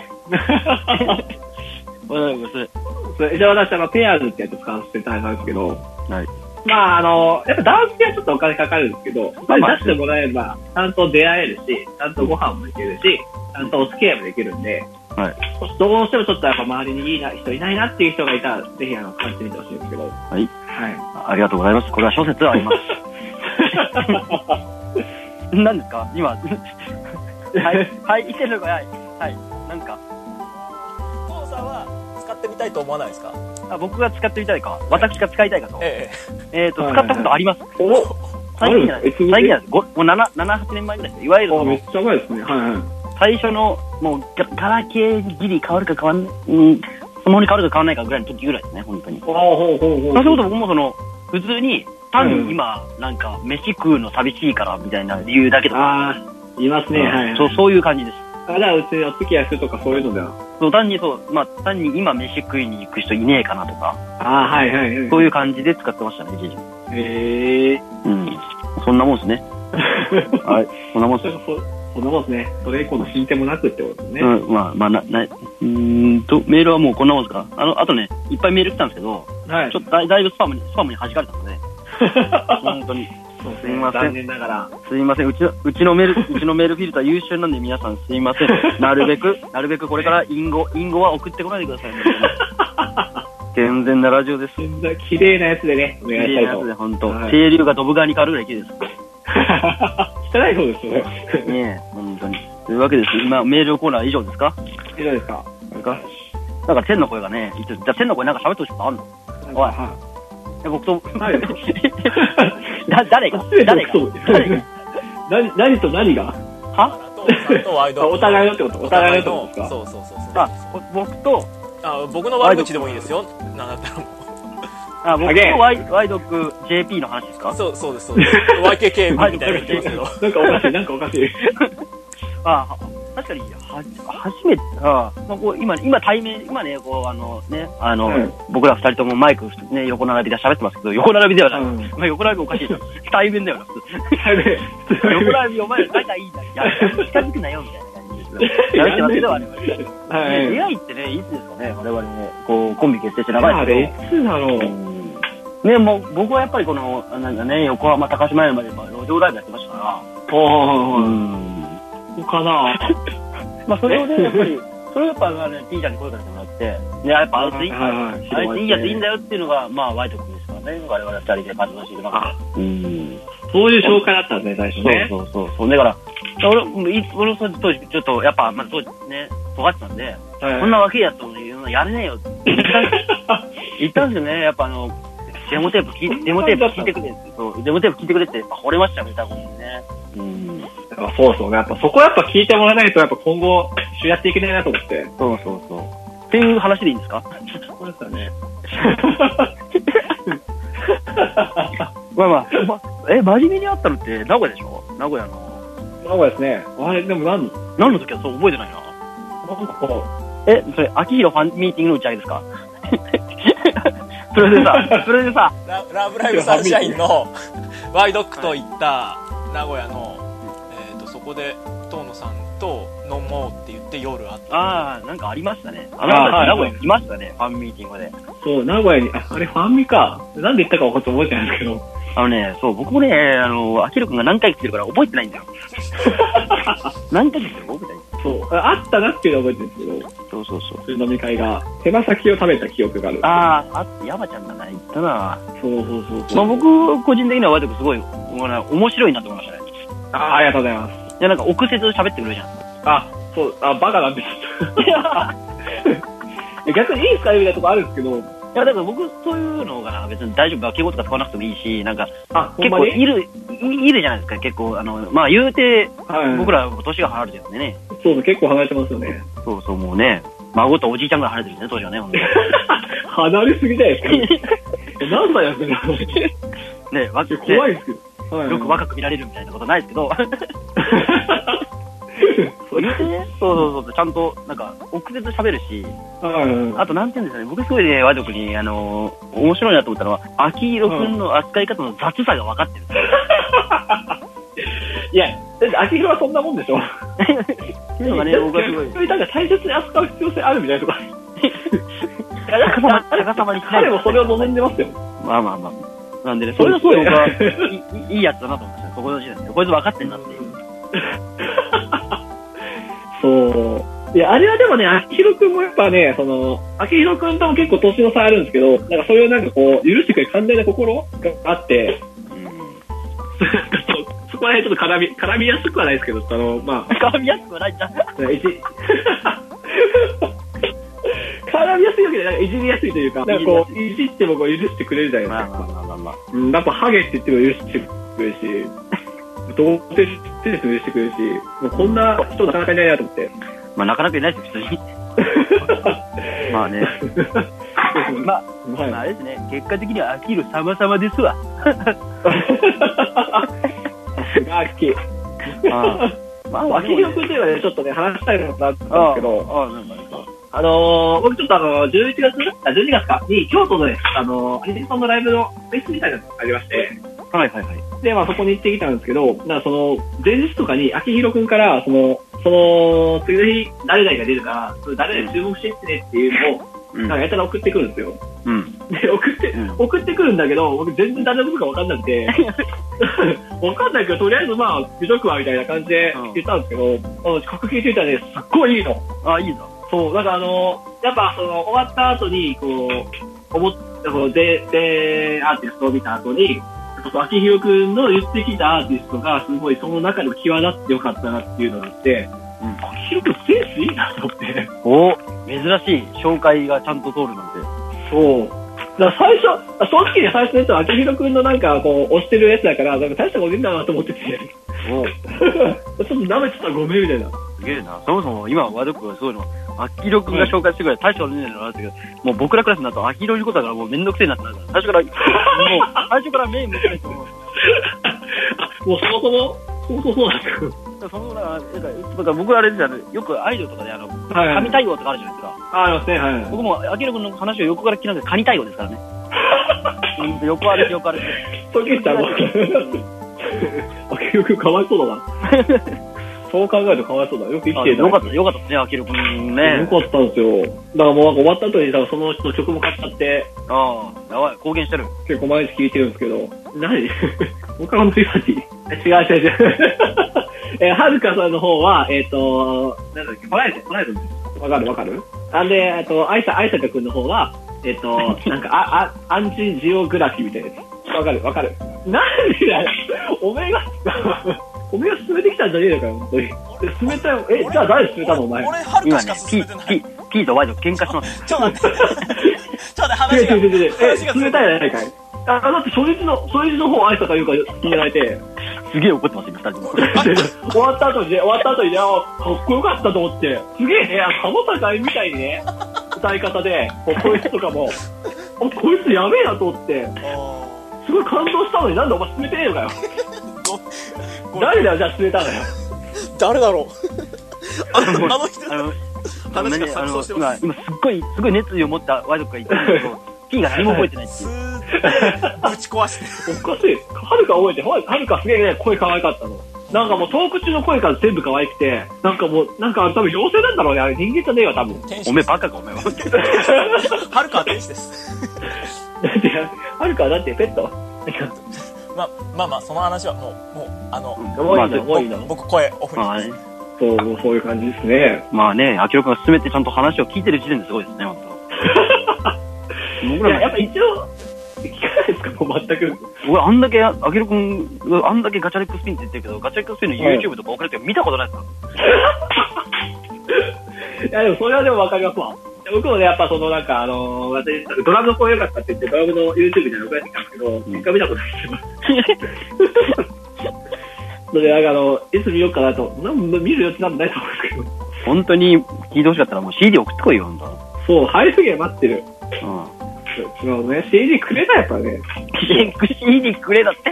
B: それ、一応私、あの、ペアーズってやつ使わせていただいたんですけど、はい。まあ、あの、やっぱ男性はちょっとお金かかるんですけど、まあ、出してもらえば、ちゃんと出会えるし、ちゃんとご飯もできるし、ちゃんとお付き合いもできるんで、 はい。どうしてもちょっとやっぱ周りにいいな人いないなっていう人がいたら、ぜひあの、感じてみてほしいんですけど。はい。
A: はい。ありがとうございます。これは諸説あります。何ですか今。はい。はい、言ってるのか、はい。はい。なんか。
C: 河野さんは使ってみたいと思わないですか？
A: あ、僕が使ってみたいか。私が使いたいかと。ええ。えっと、使ったことあります。
B: お
A: 最近じゃないです。最近じゃないです。もうなな、なな、はちねんまえぐらいです。いわゆる。
B: あ、めっちゃ前ですね。はいはい。
A: 最初の、もう、ガラケーギリ変わるか変わんない、うん、スマホに変わるか変わんないかぐらいの時ぐらいですね、本当に。
B: ほうほうほうほう。
A: そういうこと僕もその、普通に、単に今、なんか、飯食うの寂しいから、みたいな理由だけど。
B: ああ、いますね、はい。
A: そう、そういう感じです。
B: あ、だからうちにお付き合いするとかそういうのでは。
A: そう、単にそう、まあ、単に今飯食いに行く人いねえかなとか。
B: ああ、はいはいはい。
A: そういう感じで使ってましたね、一時。
B: へえ。
A: うん。そんなもんですね。はい、そんなもんです。
B: そんなもんですね。それ以降の進展もなくってことですね。
A: うん、まあ、まあ、な、な、うーんと、メールはもうこんなもんですか？あの、あとね、いっぱいメール来たんですけど、はい。ちょっとだい、だいぶスパムに、スパムに弾かれたので、本当に。
B: そうすいません。残念ながら。
A: すいません。うちの、うちのメール、うちのメールフィルター優秀なんで皆さんすいません。なるべく、なるべくこれからインゴ、インゴは送ってこないでください、ね。健全なラジオです。
B: 綺麗なやつでね、お願いしたいと。綺麗なやつで、
A: 本当。清流がドブ川に変わるぐらい綺麗です。
B: 汚いそうですよね。
A: ねえ、本当に。というわけです。今、メールコーナーは以上ですか？
B: 以上ですか？
A: あれか？なんか天の声がね、じゃあ天の声なんか喋ってほしいことあるの？おい。はい。僕と、誰が誰が誰が
B: 何、何と何が
C: は
B: お互いのってことお互いのってことですか？
C: そうそうそうそう。
A: あ、僕と、
C: あ、僕の悪口でもいいですよ。なんだったらもう。
A: あ、僕とワイ、ワイドク ジェーピー の話ですか？
C: そう、そうです、そうです。ワイケーケー みたいな言ってますけど。
B: なんかおかしい、なんかおかしい。
A: あ、確かに、は、初めて、あ、まあ、こう、今、今対面、今ね、こう、あの、ね、あの、うん、僕ら二人ともマイク、ね、横並びで喋ってますけど、横並びではない。うん、まあ、横並びおかしいじゃん。対面だよな、普通。対面。横並びお前ら仲いいんだ。いや、近づくなよ、みたいな感じですよ。喋ってますけど、我々。はい。出会いってね、いつですかね、我々ね、こう、コンビ結成して長いです
B: けど。いつだろう。
A: ね、もう、僕はやっぱりこの、なんかね、横浜高島屋まで路上ライブやってましたから。
B: おー。うん。そうかな
A: まあ、それをね、やっぱり、それをやっぱ、ね、T ちゃんに声かけてもらって、ね、やっぱあいついい、あいついいやついいんだよっていうのが、まあ、ワイト君ですからね、我々二人で活動しています。
B: うん。そういう紹介だったんですね、最初ね。
A: そうそうそう。だから、俺、俺、当時、ちょっと、やっぱ、まあ、当時ね、尖ってたんで、こんな若いやつをやれねえよって言ったんですよね、やっぱあの、デモテープ聞いて、デモテープ聞いてくれって、そう、デモテープ聞いてくれって、惚れましたよね、多分ね。
B: うん。そうそうね。やっぱそこやっぱ聞いてもらわないと、やっぱ今後、一緒やっていけないなと思って。
A: そうそうそう。っていう話でいいんですか？
B: そうですよね。
A: まあまあ、ま、え、真面目に会ったのって名古屋でしょ？名古屋の。
B: 名古屋ですね。あれ、でも何
A: 何の時はそう覚えてないな。なんか、え、それ、秋広ファンミーティングの打ち上げですか？それでさ、それでさ、
C: ラ, ラブライブサンシャインのワイドックと行った名古屋の、えーと、そこで遠野さんと飲もうって言って夜会って。
A: ああ、なんかありましたね。あの人名古屋来ましたね、ファンミーティングで。
B: そう、名古屋に、あ、あれファンミか。なんで行ったかは覚えてないんですけど。
A: あのね、そう、僕もね、あの、アキロ君が何回来てるから覚えてないんだよ。何回来てるか覚えてない。
B: そう、あったなっていうのは覚えてるんですけど。
A: そうそうそう。
B: そういう飲み会が、手羽先を食べた記憶がある。
A: ああ、あって、山ちゃんだな、行ったな。
B: そうそうそうそう。
A: まあ僕、個人的には割とすごい、面白いなと思いましたね。
B: ああ、ありがとうございます。
A: いや、なんか奥説喋ってくるじゃん。
B: あ、そう、あ、バカなんです。逆にいい使いみたいなとこあるんですけど、
A: いや、だから僕、そういうのが別に大丈夫。敬語とか使わなくてもいいし、なんか、あ結構いる、い, いるじゃないですか、結構。あの、まあ言うて、はい、僕ら年が離れてるんでね。
B: そうそう、結構離れてますよね。
A: そうそう、もうね、孫とおじいちゃんが離れてるんですね、当時はね、ほんとに。
B: 離れすぎじゃないですか。何歳やってる
A: のね、わ
B: 怖いですけど、
A: はいはい。よく若く見られるみたいなことないですけど。そう言うてね、そうそうそう、ちゃんと、なんか、奥説喋るし、あと、なんていうんですかね、僕すごいね、和族に、あのー、面白いなと思ったのは、秋広くんの扱い方の雑さが分かってる。
B: いや、秋広はそんなもんでしょ。
A: っていうのがね、僕はすごい。
B: なんか大切に扱う必要性あるみたいなとか。
A: 逆さまにしない。
B: 彼もそれを望んでますよ。
A: まあまあまあ。なんでね、それがすごい僕はいいやつだなと思いましたね、そこの時代で。こいつ分かってんなっていう。
B: そう。 いや、あれはでもね、秋広くんもやっぱね、その、秋広くんとも結構年の差あるんですけど、なんかそういうなんかこう、許してくれる寛大な心があって、うん、そこら辺ちょっと絡み、絡みやすくはないですけど、あの、まあ。
A: 絡みやすくはないじゃん。
B: 絡みやすいわけで、なんかいじりやすいというか、なんかこう、いじってもこう許してくれるじゃないですか。まあまあまあまあ。うん、やっぱハゲって言っても許してくれるし、どうせして許してくれるし、もうこんな人なかなかいないなと思って。
A: まあなかなかいないですよ、普通に。まあね。まあ、はい、まああれですね、結果的には飽きる様々ですわ。
B: 飽き。あまあ、秋広くんといえばね、ちょっとね、話したいのがあったんですけど、ああ、なんかあのー、僕ちょっとあの、じゅういちがつ、あ、じゅうにがつかに、京都で、あのー、アニメソンのライブのフェスみたいなのがありまして、
A: はいはいはい。
B: で、まあそこに行ってきたんですけど、だからその、前日とかに、秋広くんから、その、その、次の日、誰々が出るから、それ誰々注目してってねっていうのを、うん、なんかやたら送ってくるんですよ。うん。で、送って、うん、送ってくるんだけど、僕全然誰のことかわかんなくて、わかんないけど、とりあえずまあ、見とくわ、みたいな感じで言ったんですけど、うん、あの、確認してみたらね、すっごいいいの。
A: あ、いいの。
B: そう、なんかあの、やっぱその、終わった後に、こう、思った、この、で、で、アーティストを見た後に、秋広くんの言ってきたアーティストが、すごいその中でも際立ってよかったなっていうのがあって、うん、秋広くんセンスいいなと思って。
A: お珍しい紹介がちゃんと通るなんて。
B: そう。だから最初、その時に最初のやつは秋広くんのなんかこう、推してるやつだから、なんか大したこといいんだなと思ってて。おちょっと舐めてたらごめんみたいな。
A: すげえな。そもそも今、ワードックがすごいの。秋広くんが紹介してくれたら大したことないんだろうなってけど、もう僕らクラスになると秋広いることだからもうめんどくせえなってなるから、最初から、もう、最初から目向けないと思う。
B: もうそもそも、そもそもそうなんです
A: か。その、なんか、僕あれですよね、よくアイドルとかであの、神対応とかあるじゃないですか。
B: あ、ありますね、はい。
A: 僕も秋広くんの話を横から聞きながらカニ対応ですからね。横歩き横歩き。
B: そう聞いたら、秋広くんかわいそうだな。そう考えるとかわいそうだ。よく生きてる。
A: よかった、よかったですね、秋広くんね。
B: よかったんですよ。だからもうなんか終わった後に、その人の曲も買っちゃって。
A: ああ、やばい、貢献してる。
B: 結構毎日聴いてるんですけど。何僕は本当に違う違う違う。えー、はるかさんの方は、えっ、ー、と、なんだっけ、こらえて、こらえてるんですよ。わかるわかるなんで、えっと、あいさ、あいさかくんの方は、えっ、ー、と、なんか、あ、あ、アンチジオグラフィーみたいなやつ。わかるわかる。なんでだよ。おめえが、おめえが進めてきたんじゃねえのかよ、本当に。進めたよ。え、じゃあ誰進めたのお前。
C: 俺、はるかしか進めてない。
A: P、P と Y と喧嘩します。
C: ちょっと待って。ちょっと待って、話が。
B: 違う違う違う違う。え、進めたやないかい。あ、だって初日の、初日の方、あいさか言うから聞いていただいて。
A: すげえ怒ってます、今、二人も。
B: 終わった後にね、終わった後にね、かっこよかったと思って。すげえね、鴨坂みたいにね、歌い方で、こいつとかも、こいつやべえなと思って。すごい感動したのになんでお前進めてねえのかよ。誰だよ、じゃあ進めたのよ。
C: 誰だろう。あの、あの人、
A: あの、話が錯綜してます。今、今すっごい、すごい熱意を持ったワイドが言ってるんだけど、P が何も覚えてないっていう。
C: ぶち壊して。
B: おかしい。はるか覚えて、はるかすげえね、声可愛かったの。なんかもうトーク中の声から全部可愛くて、なんかもう、なんか多分妖精なんだろうね。あれ人間じゃねえわ、多分。
A: おめえバカか、おめえは。
C: はるかは天使です。
B: だって、はるかはだってペット
C: まあ、まあまあ、その話はもう、もう、あの、
B: もういいの、もういいの。
C: 僕声オフに。
B: そう、そういう感じですね。
A: まあね、秋広くんが進めてちゃんと話を聞いてる時点ですごいですね、本当。
B: 僕らいや、やっぱ一応、聞かないですか、もう全く。
A: 俺、あんだけ、秋広くん、あんだけガチャレックスピンって言ってるけど、ガチャレックスピンの YouTube とか送れて見たことないですか？
B: いや、でもそれはでもわかりますわ。僕もね、やっぱそのなんか、あのー、私、ドラムの声良かったって言って、ドラムの YouTube みたいなの送られてきたんですけど、一回見たことないですよ。で、なんかあの、いつ見ようかなと、なん見る予定なんてないと思うんですけど。
A: 本当に聞いてほしかったらもう シーディー 送ってこいよ、ほんと。
B: そう、入るげ待ってる。うん。違うね、シーディー くれたやっぱね。
A: シーディー くれだって。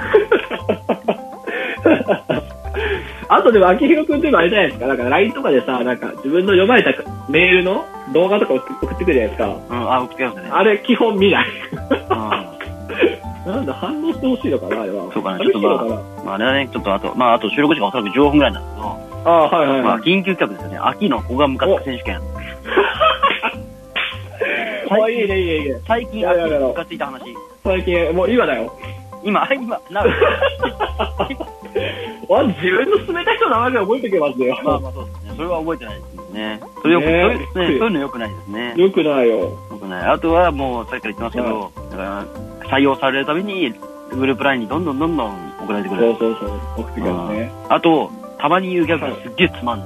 B: あとでも、秋広くんというのはあれじゃないですか。なんか ライン とかでさ、なんか自分の読まれたメールの動画とか送ってくるじゃないですか。
A: うん、あ、送ってくるんですね。
B: あれ、基本見ない。なんだ、反応してほしいのかな、あれは。
A: そうかな、ちょっとまあ、まあ、あれはね、ちょっとあと、まあ、あと収録時間おそらくじゅうごふんぐらいなんですけど。
B: ああ、はいはいはい。
A: まあ、緊急企画ですよね。秋の子が向かった選手権。
B: あ、いいね、いいね、いいね。
A: 最近、秋に向かっていた話。
B: 最近、もう今だよ。
A: 今、今、なる。
B: 自分の進めた人の名前で覚えておけばですよ。
A: まあまあそうですね。それは覚えてないですね。 ね。それよく、ね、そういう、そういうの良くないですね。
B: 良くないよ。
A: 良くない。あとはもう、さっきから言ってますけど、はい、だから採用されるたびに、グループラインにどんどんどんどん送られてくる。
B: そうそうそう。送ってくるね。
A: あと、たまに言うギャグがすっげえつまんない。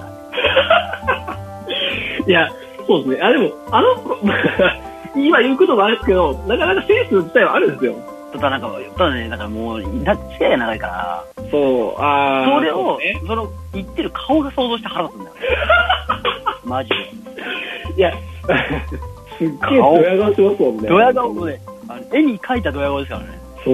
B: いや、そうですね。あ、でも、あの、今言うこともあるんですけど、なかなかセンス自体はあるんですよ。
A: ただなんか、ただね、なんかもう、付き合いが長いから、
B: そう、あ
A: それを、ね、その、言ってる顔が想像して腹立つんだよね。マジで。
B: いや、すっげえドヤ顔しますもんね。
A: ドヤ顔もね、あの絵に描いたドヤ顔ですからね。
B: そう。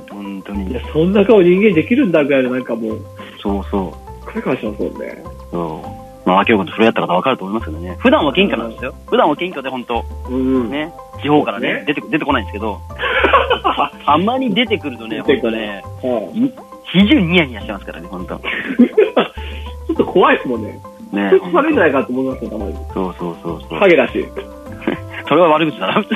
A: 本当に。
B: いや、そんな顔人間できるんだぐらいのなんかもう。
A: そうそう。
B: これからしますもんね。
A: そう。まあ、明夫君とそれやった方分かると思いますけどね。普段は謙虚なんですよ。普段は謙虚で本当、うん、ね、地方からね、ね出て、出てこないんですけど、たまに出てくるとね、本当ね、比重ニヤニヤしてますからね、本当。ち
B: ょっと怖いですもんね。ね。そうされるんじゃないかと思いますよ、たまに。
A: そうそうそうそう。
B: ハゲだし。
A: それは悪口だな。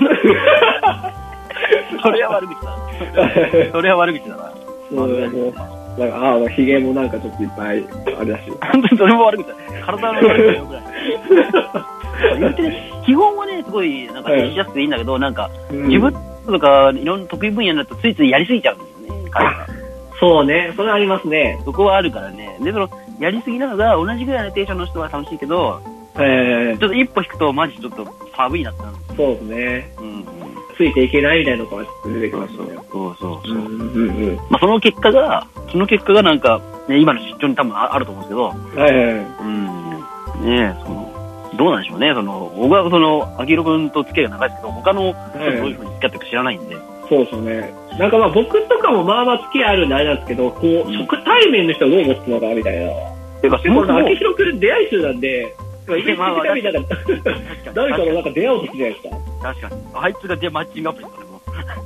A: それは悪口だな。それは悪口だな。そうだね。
B: なんか、ああ、ヒゲもなんかちょっといっぱいあれだし。
A: 本当にそれも悪口だ。体の悪口だよぐらい。言ってね、基本はね、すごい、なんか、しやすくていいんだけど、なんか、自分とか、いろんな得意分野になるとついついやりすぎちゃうんですよね、彼が。
B: そうね、それありますね。
A: そこはあるからね。で、その、やりすぎなのが、同じぐらいのテンションの人は楽しいけど、えー、ちょっと一歩引くと、マジちょっと寒いなってなるんですよ。
B: そうですね。うん。ついていけないみたいなのが出てきますよね。
A: そうそうそう。うんうんうん。まあ、その結果が、その結果がなんか、ね、今の出張に多分あると思うんですけど、はいはいはい。うん。ねえ、その、どうなんでしょうね。その、僕はその、あきひろくんと付き合いが長いですけど、他の人とどういう風に付き合ってるか知らないんで。
B: そうですよね。なんかまあ僕とかもまあまあ付き合いあるんであれなんですけど、こう、うん、初対面の人はどう思ってるのかみたいな。ていうか、その、あきひろくん出会い数なんで、今、まあ、誰かのなんか出会おうとするじゃないですか。
A: 確かに。あいつがでマッチングアプリですからもう。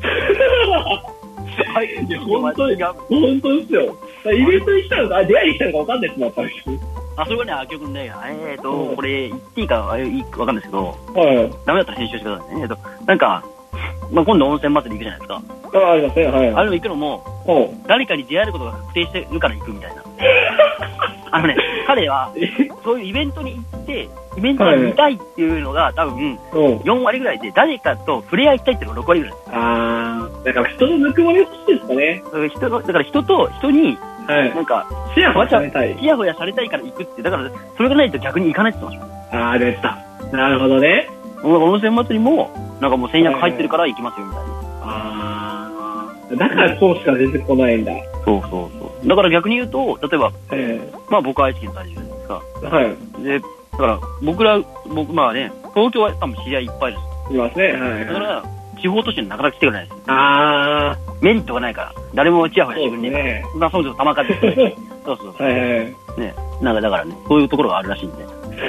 B: はい、本当に、本当ですよ。イベントに来たのか、出会いに来たのか分かんないですもん、最初。
A: あ、それはね、あきひろくんね、えーと、うん、これ言っていいか分かんないですけど、はい、ダメだったら編集してくださいね。えーと、なんか、まあ、今度温泉祭り行くじゃないですか。
B: あ、ありますね、はい。
A: あれも行くのも、誰かに出会えることが確定してるから行くみたいな。あのね、彼は、そういうイベントに行って、イベントが見たいっていうのが、多分、よんわりぐらいで、誰かと触れ合いたいっていうのがろくわりぐらいです。
B: あー、だから人のぬくもり欲しいですかね。
A: 人の、だから人と人に、なんか、
B: チヤホヤされたい。
A: チヤホヤされたいから行くって、だから、それがないと逆に行かないって言ってました。
B: あー、出た。なるほどね。
A: 温泉祭りも、なんかもう戦略入ってるから行きますよ、みたいな。
B: あー。だからこうしか出てこないんだ。
A: そうそうそう。だから逆に言うと、例えば、えー、まあ僕は愛知県在住じゃないですか。はい。で、だから僕ら、僕、まあね、東京は多分知り合いいっぱいです。
B: いますね。はい。
A: だから、地方都市になかなか来てくれないです。
B: あー。
A: メリットがないから。誰もチヤホヤしてくれないから。まあそうですよ、玉数。そうそうそう。はいはい。ね。なんかだからね、そういうところがあるらしいん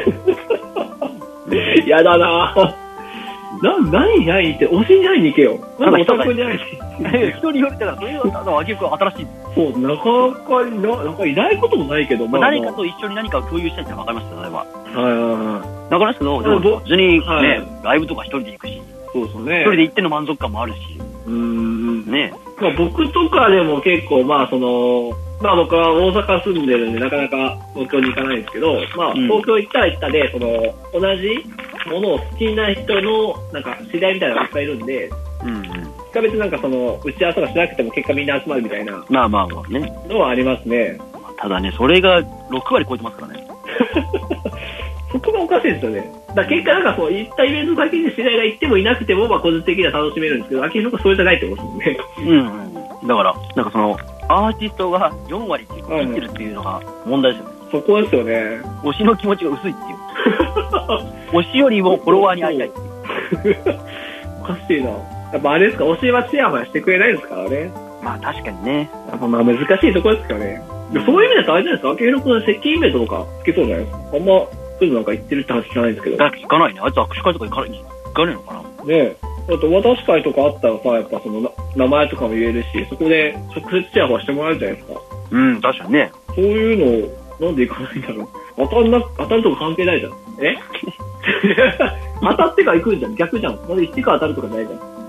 B: で。やだなぁ。な、何に会いに行って、推しに会いに行けよ。なんかオタクに会いに行って。
A: 人によってだから、それは、あきひろくん新しい。
B: そう、なかなかいな、なんかいないこともないけど、
A: まあ、誰かと一緒に何かを共有したいってわかりますよ、例えば。はいはいはい。わかりますけど、でも、別にね、ライブとか一人で行くし。そうですね。一人で行っての満足感もあるし。うーん。ね。まあ僕とかでも結構、まあその、まあ僕は大阪住んでるんでなかなか東京に行かないんですけど、まあ東京行ったら行ったで、その、同じものを好きな人の、なんか知り合いみたいなのがいっぱいいるんで、うんうん。別になんかその、打ち合わせとかしなくても結果みんな集まるみたいな。まあまあまあね。のはありますね。ただね、それがろくわり超えてますからね。そこがおかしいですよね。だから結果なんかそう、行ったイベントだけに知り合いが行ってもいなくても、まあ個人的には楽しめるんですけど、あきひろくんそれじゃないってことですもんね。うんうん。だから、なんかその、アーティストがよんわりって言ってるっていうのが問題ですよね。そこですよね。推しの気持ちが薄いっていう。推しよりもフォロワーに会いたいっていう。おかしいな。やっぱあれですか、推しはチヤホヤしてくれないですからね。まあ確かにね。やっぱまあ難しいところですからね。うん、そういう意味だとあれじゃないですか、あきひろくん接近イベントとかつけそうじゃないですか。あんま、そういうのなんか言ってるって話聞かないんですけど。聞かないね。あいつ握手会とか行かない、行かないのかな。ねえ。あと渡し会とかあったらさ、やっぱその名前とかも言えるし、そこで直接チヤホヤしてもらえるじゃないですか。うん、確かにね。そういうのを、なんで行かないんだろう。当たんな、当たるとか関係ないじゃん。え当たってから行くんじゃん。逆じゃん。なんで行ってから当たるとかないじゃん。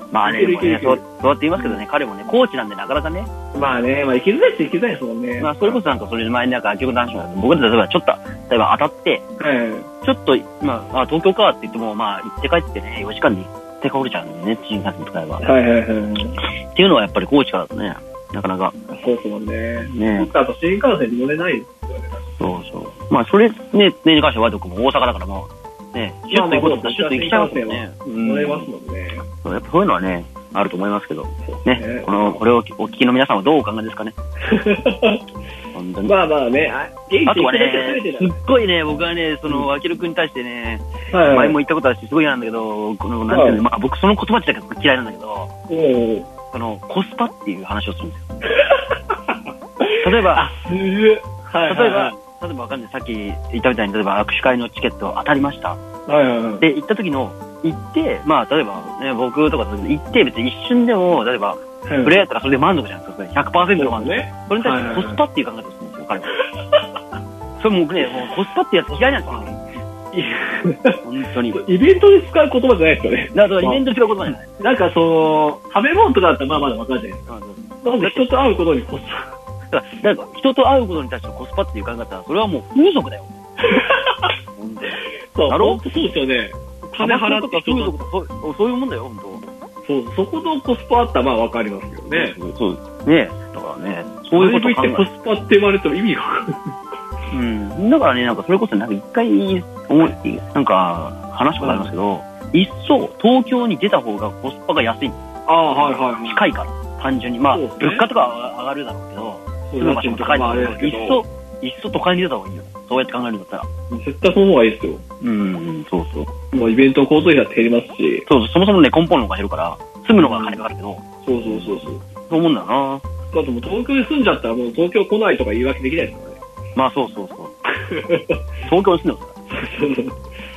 A: まあね、でもね、そう、そうやって言いますけどね、彼もね、コーチなんでなかなかね。
B: まあね、まあ生きづらいって生きづらいですもんね。
A: まあそれこそなんかそれ前になんか結局男子が、僕で例えばちょっと、例えば当たって、はい、ちょっと、まあ、あ東京かって言っても、まあ行って帰ってね、よじかんで行って帰れちゃうんでね、新幹線とかは。はいはいはい。っていうのはやっぱりコーチからだとね、なかなか。
B: そうですもんね。ね。僕あと新幹線に乗れないですよね。
A: そうそう。まあそれね、ねに関してはワイド君も大阪だからもう、ね、シュッと行こうとしたらシュッと行きちゃうからね。
B: 乗れますもんね。
A: やっぱそういうのはね、あると思いますけど、ね、この、これをお聞きの皆さんはどうお考えですかね。本当に。まあまあね、あとはね、すっごいね、僕はね、その、あきるくんに対してね、前も言ったことあるし、すごい嫌なんだけど、この、なんていうの、まあ僕その言葉自体が嫌いなんだけど、その、コスパっていう話をするんですよ。例えば、例えば、例えばわかんない、さっき言ったみたいに、例えば握手会のチケット当たりました。で、行った時の、行って、まあ、例えばね、僕とか行って別に一瞬でも、例えば、プレイヤーとかそれで満足じゃないですか。ひゃくパーセント の満足。ね、それに対してコスパっていう考え方をするんですよ、彼は。それも僕ね、もうコスパってやつ嫌いなんですよね。本当に。
B: イベントで使う言葉じゃないですよね。
A: だからイベントで使う言葉じゃない。
B: なんかその、食べ物とかだったらまあまだわかるじゃないですか。なんで人と会うことにコス
A: パ。だから人と会うことに対してのコスパっていう考え方は、それはもう風俗だよ。
B: 本当に。そう、だろそうですよね。金払って人とか
A: そう、そういうもんだよ、本当。
B: そう、そこのコスパあったらまあわかりますよね。
A: そうですね。だからね、そういうこと
B: 考えてコスパって言われても意味がわかる。
A: うん。だからね、なんかそれこそなんか一回思い、なんか話したことありますけど、一層東京に出た方がコスパが安い。
B: ああ、はいはい。
A: 近いから、単純に。まあ、物価とかは上がるだろうけど、住む場所も高いだろうけど、一層、一層都会に出た方がいいよ。そうやって考えるんだったら。
B: 絶対その方がいいですよ。
A: うん、そうそう。
B: もうイベント交通費だって減りますし。
A: そうそう、そもそもね、根本の方が減るから、住むのが金かかるけど。
B: そうそうそうそう。
A: そう思うんだよな。
B: だってもう東京に住んじゃったらもう東京来ないとか言い訳できないですからね。
A: まあそうそうそう。東京に住んでますから。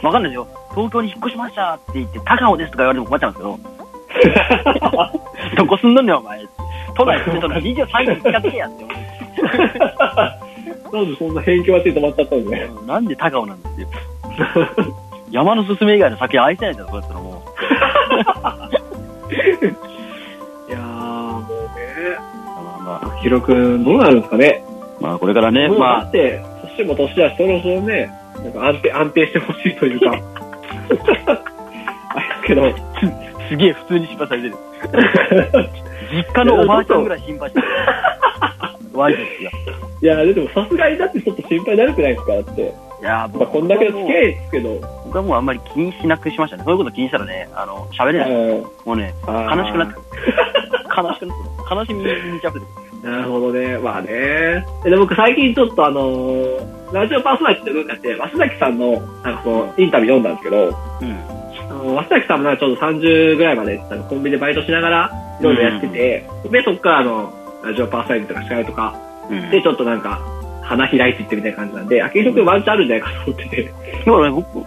A: わかんないですよ。東京に引っ越しましたって言って、高尾ですとか言われても困っちゃうんですけど。どこ住んだんだよ、お前。都内住んでたらにじゅうさんにん使ってやって思う。
B: なんでそんな辺境当て止まっちゃったんですね。
A: なんで高尾なんですよ。山のすすめ以外の酒愛せないんだよ、そうやったらもう。
B: いやー、もうね。まあまあ、ヒロ君どうなるんですかね。
A: まあこれからね、まあ。
B: だって、年も年だし、そろそろね、なんか安定、安定してほしいというか。あれですけど、
A: す、すげえ普通に心配されてる。実家のおばあちゃんぐらい心配してる。ワイドですよ。
B: いや、でもさすがにだってちょっと心配になるくないですか、だって。
A: いや、
B: まあ、こんだけ付き合いですけど。
A: 僕はもうあんまり気にしなくしましたね。そういうこと気にしたらね、あの、喋れない。もうね、悲しくなってくる。悲しくなってくる。悲しみに満ち溢れてく
B: る。なるほどね。まあね。で、僕最近ちょっとあのー、ラジオパーソナリティって文化って、鷲崎さんの、なんかその、インタビュー読んだんですけど、うん。あの、鷲崎さんもなんかちょうどさんじゅうぐらいまで、コンビニでバイトしながら、いろいろやってて、うん、で、そっからあの、ラジオパーソナリティとか司会とか、うん、で、ちょっとなんか、花開いていってみたいな感じなんで、あきひろくんワンチャンあるんじゃないかと思ってて。だからね、僕、い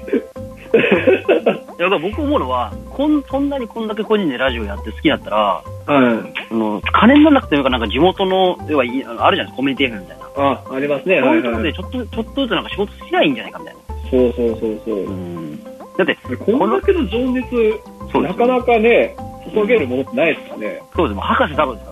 B: や、だから僕思うのは、こん、そんなにこんだけ個人でラジオやって好きだったら、うん。あの、金にならなくてもいいかなんか地元の、要は、あるじゃないですか、コミュニティ エフエム みたいな。あ、ありますね。そういうところでちょっと、ちょっとずつなんか仕事しないんじゃないかみたいな。そうそうそうそう。うん。だって、こんだけの情熱、なかなかね、注げるものってないですかね。そうです、もう博士太郎です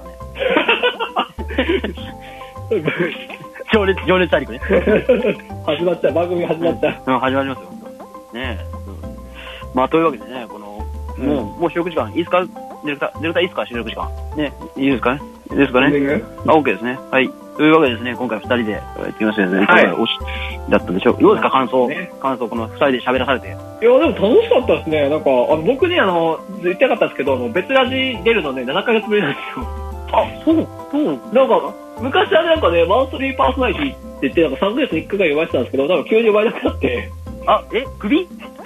B: からね。情熱、情熱大陸ね。始まっちゃう、番組始まっちゃう。うん、始まりますよ、本当。ねえ。まあ、というわけでね、この、うん、もう、もう収録時間、いいですかディレクター、ディレクターいいですか収録時間。ね、いいですかねいいですかねあ、OK ですね。はい。というわけでですね、今回二人でやってきましたね。はい。推しだったでしょう。どうですか感想、ね、感想、この二人で喋らされて。いや、でも楽しかったですね。なんか、あの僕ね、あの、言ってなかったんですけど、あの別ラジ出るのね、ななかげつぶりなんですよ。あ、そう、そう。なんか、昔はなんかね、マンスリーパーソナリティって言って、なんかさんかげつにいっかいぐらい呼ばれてたんですけど、なんか急に呼ばれなくなって。あ、え首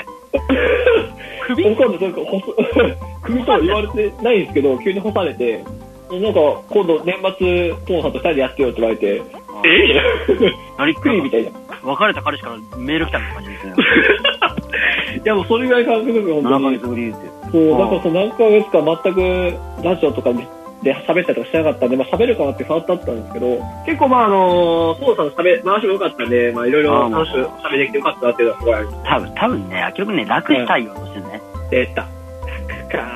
B: 首わかんない、なんか、首とは言われてないんですけど、急に干されて、なんか、今度年末、トモさんと二人でやってよって言われて、え何クリみたいな。別れた彼氏からメール来たみたいな感じですね。いや、もうそれぐらい感覚ですよ、本当に。ななかげつぶりって。そう、だからその何ヶ月か全くラジオとかで喋ったりとかしてなかったんで、まあ喋るかなって不安だったんですけど、結構まああのー、トモさんの喋、回しも良かったんで、まあいろいろ楽しく喋できてよかったなっていうのはすごいあります。多分、多分ね、明らかにね、楽したいよとしてね。出た。かー、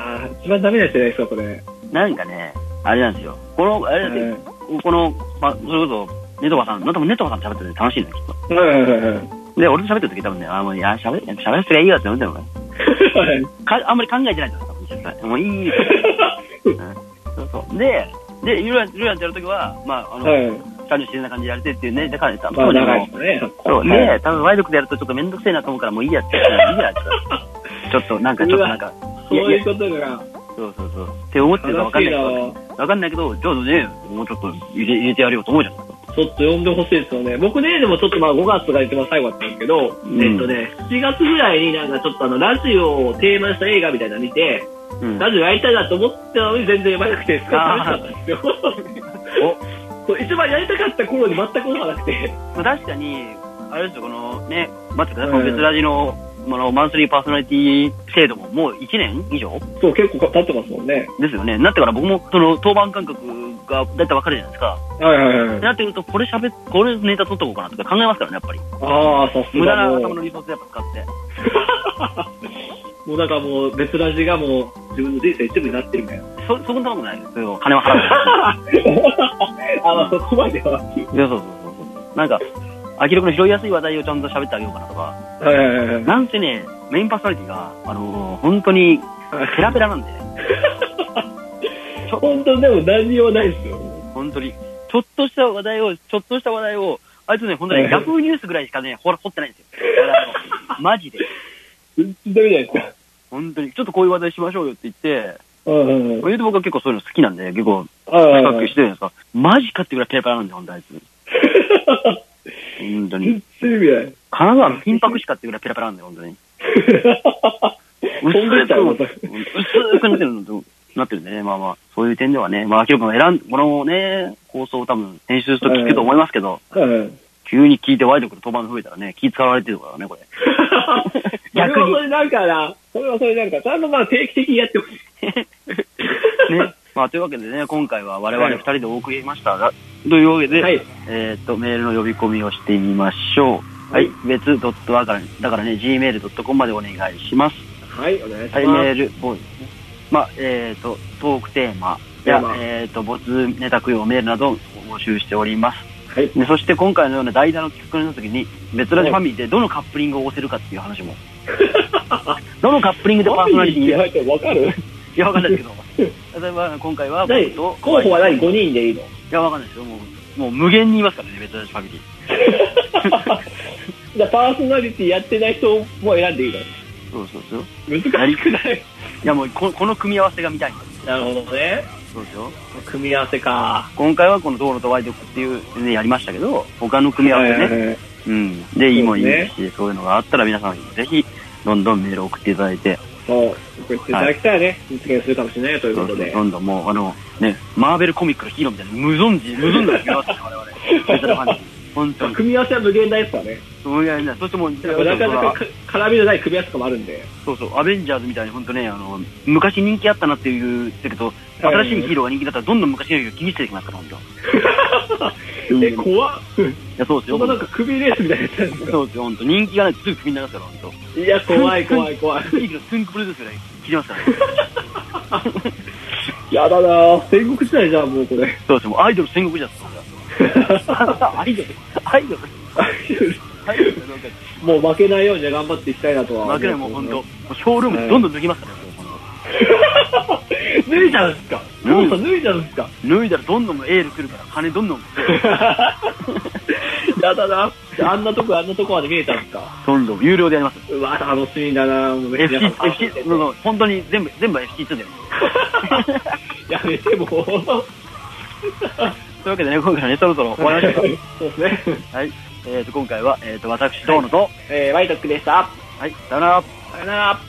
B: 一番ダメなやつじゃないですか、これ。
A: なんかね、あれなんですよ。この、あれだって、うん、この、まあ、それこそ、ネトバさん、多分ネトバさんと喋ってて楽しいのよ、きっと。うんうんうん。で、俺と喋ってる時多分ね、あ、もう、いや、喋、喋らせてりゃいいわって思ってるのかな。あんまり考えてないんだよ、実際。もういいよ。うん。そうそう。で、で、いろいろ、いろいろやってる時は、まあ、あの、はい感じ自然な感じでやれてっていうね、だからね、多分、まあ、ね、そう、ね、多分、ワイドクでやるとちょっとめんどくせえなと思うから、もういいやって、いいやって、ちょっと、なんか、ちょっとなんか、
B: そういうことが。
A: そうそうそう。って思ってるかわかんないけど、わかんないけど、ちょっとね、もうちょっと入れ入れてやるよと思うじゃん。
B: ちょっと呼んでほしいですよね。僕ね、でもちょっとまあごがつとか一番最後だったんですけど、うん、えっとね、しちがつぐらいになんかちょっとあの、ラジオをテーマした映画みたいなの見て、うん、ラジオやりたいなと思ったのに全然やらなくて、すごい楽しかったんですよ。お一番やりたかった頃に全く思わなくて。
A: まあ、確かに、あれですよ、このね、待ってください、別ラジの、あの、マンスリーパーソナリティ制度ももういちねん以上
B: そう、結構経ってますもんね。
A: ですよね。なってから僕も、その、当番感覚がだいたいわかるじゃないですか。はいはいはい。なってくると、これ喋っ、これネタ取っとこうかなとか考えますからね、やっぱり。ああ、さすが。無駄な頭のリソースやっぱ
B: 使って。もうだからもう、別ラジがもう、自分の人生一部になってるみたいな。
A: そ、そこんなことないですよ。金は払う。
B: あ、まあそこまでは。
A: いや、そうそうそうそう。なんか、明らかに拾いやすい話題をちゃんと喋ってあげようかなとか。はいはいはい。なんせね、メインパーソナリティが、あのー、本当に、ペラペラなんで。
B: 本当でも何にもないですよ。
A: 本当に。ちょっとした話題を、ちょっとした話題を、あいつね、本当にヤフーニュースぐらいしかね、ほら、掘ってないんですよ。マジで。
B: 全然ダメじゃないですか。
A: 本当に。ちょっとこういう話題しましょうよって言って、うんうん、僕は結構そういうの好きなんで、結構、深くしてるんですか。マジかってぐらいペラペラなんで、本当あいつ。本当に。神奈川の金箔しかってぐらいペラペラなんで、本当に。薄く、薄くなってるのと、なってるんでね、まあまあ、そういう点ではね、まあ、結構選ん、このね、放送を多分、編集すると聞くと思いますけど、急に聞いてワイドクで登板増えたらね、気使われてるからね、これ。
B: 逆に。それはそれなんかな、それはそれなんか、ちゃんとまあ定期的にやってほしい。
A: ね。まあ、というわけでね、今回は我々二人でお送りしましたが、というわけで、はい、えっと、メールの呼び込みをしてみましょう。はい。別ドットワーから、だからね、ジーメールドットコム までお願いします。
B: はい、お願いします。はい、
A: メール、ボーイですね。まあ、えっと、トークテーマや、えっと、没ネタ供養メールなどを募集しております。はい、でそして今回のような代打の企画の時に別ラジファミリーでどのカップリングを押せるかっていう話もどのカップリングでパーソナリティ
B: に分かる
A: いや分かんないですけど例えば今回は僕
B: と候補は何ごにんでいいのい
A: や分かんないですよもう、もう無限にいますからね別ラジファミリー
B: じゃあパーソナリティやってない人も選んでいいの
A: そうそうそう
B: 難しくないい
A: やもう こ, この組み合わせが見たいんです
B: なるほどね
A: そうですよ
B: 組み合わせか
A: 今回はこの道路とワイドクっていうねやりましたけど他の組み合わせね、はいはいはい、うんでいいもんいいですし、ね、そういうのがあったら皆さんぜひどんどんメールを送っていただいて
B: そう送っていただきたらね、はい、実現するかもしれないということでそうそう
A: どんどんもうあのねマーベルコミックのヒーローみたいな無存知無存知の組み合わせ我々ベテランファン本当に
B: 組み合わせは無限大ですからね
A: 無限大そしてもうな
B: かなか絡みのない組み合わせとかもあるんで
A: そうそうアベンジャーズみたいに本当ねあの昔人気あったなっていうだけど新しいヒーローが人気だったらどんどん昔のヒーローが気にしていきますから本
B: 当え怖っい
A: やそうですよ
B: そんななんか首レースみたいなやつなんです
A: かそうですよ本当人気がないとすぐ首になりますから本
B: 当いや怖い怖い怖い
A: ヒーロースンクプロデュースぐらい切りますからね
B: やだな戦国時代じゃんもうこれ
A: そうですよアイドル戦国時代ですアイドルアイドルアイドル
B: もう負けないように頑張っていきたいなとは
A: 負けないもう本当ショールームでどんどん脱ぎますからね
B: 脱いじゃうんすか脱いじゃうんすか
A: 脱いだらどんどんエール来るから金どんどん
B: やだなあんなとこあんなとこまで見えたんすか
A: どんどん有料でやります
B: うわ楽しみだな
A: エフシー エフシー 本当に全部全部 エフシーツー で
B: やめてもうと
A: いうわけでね今回はねそろそろ終わりましたそうですねはいえーと今回はえーと私どうのと
B: えーワイドックでした
A: はいさよなら
B: さよなら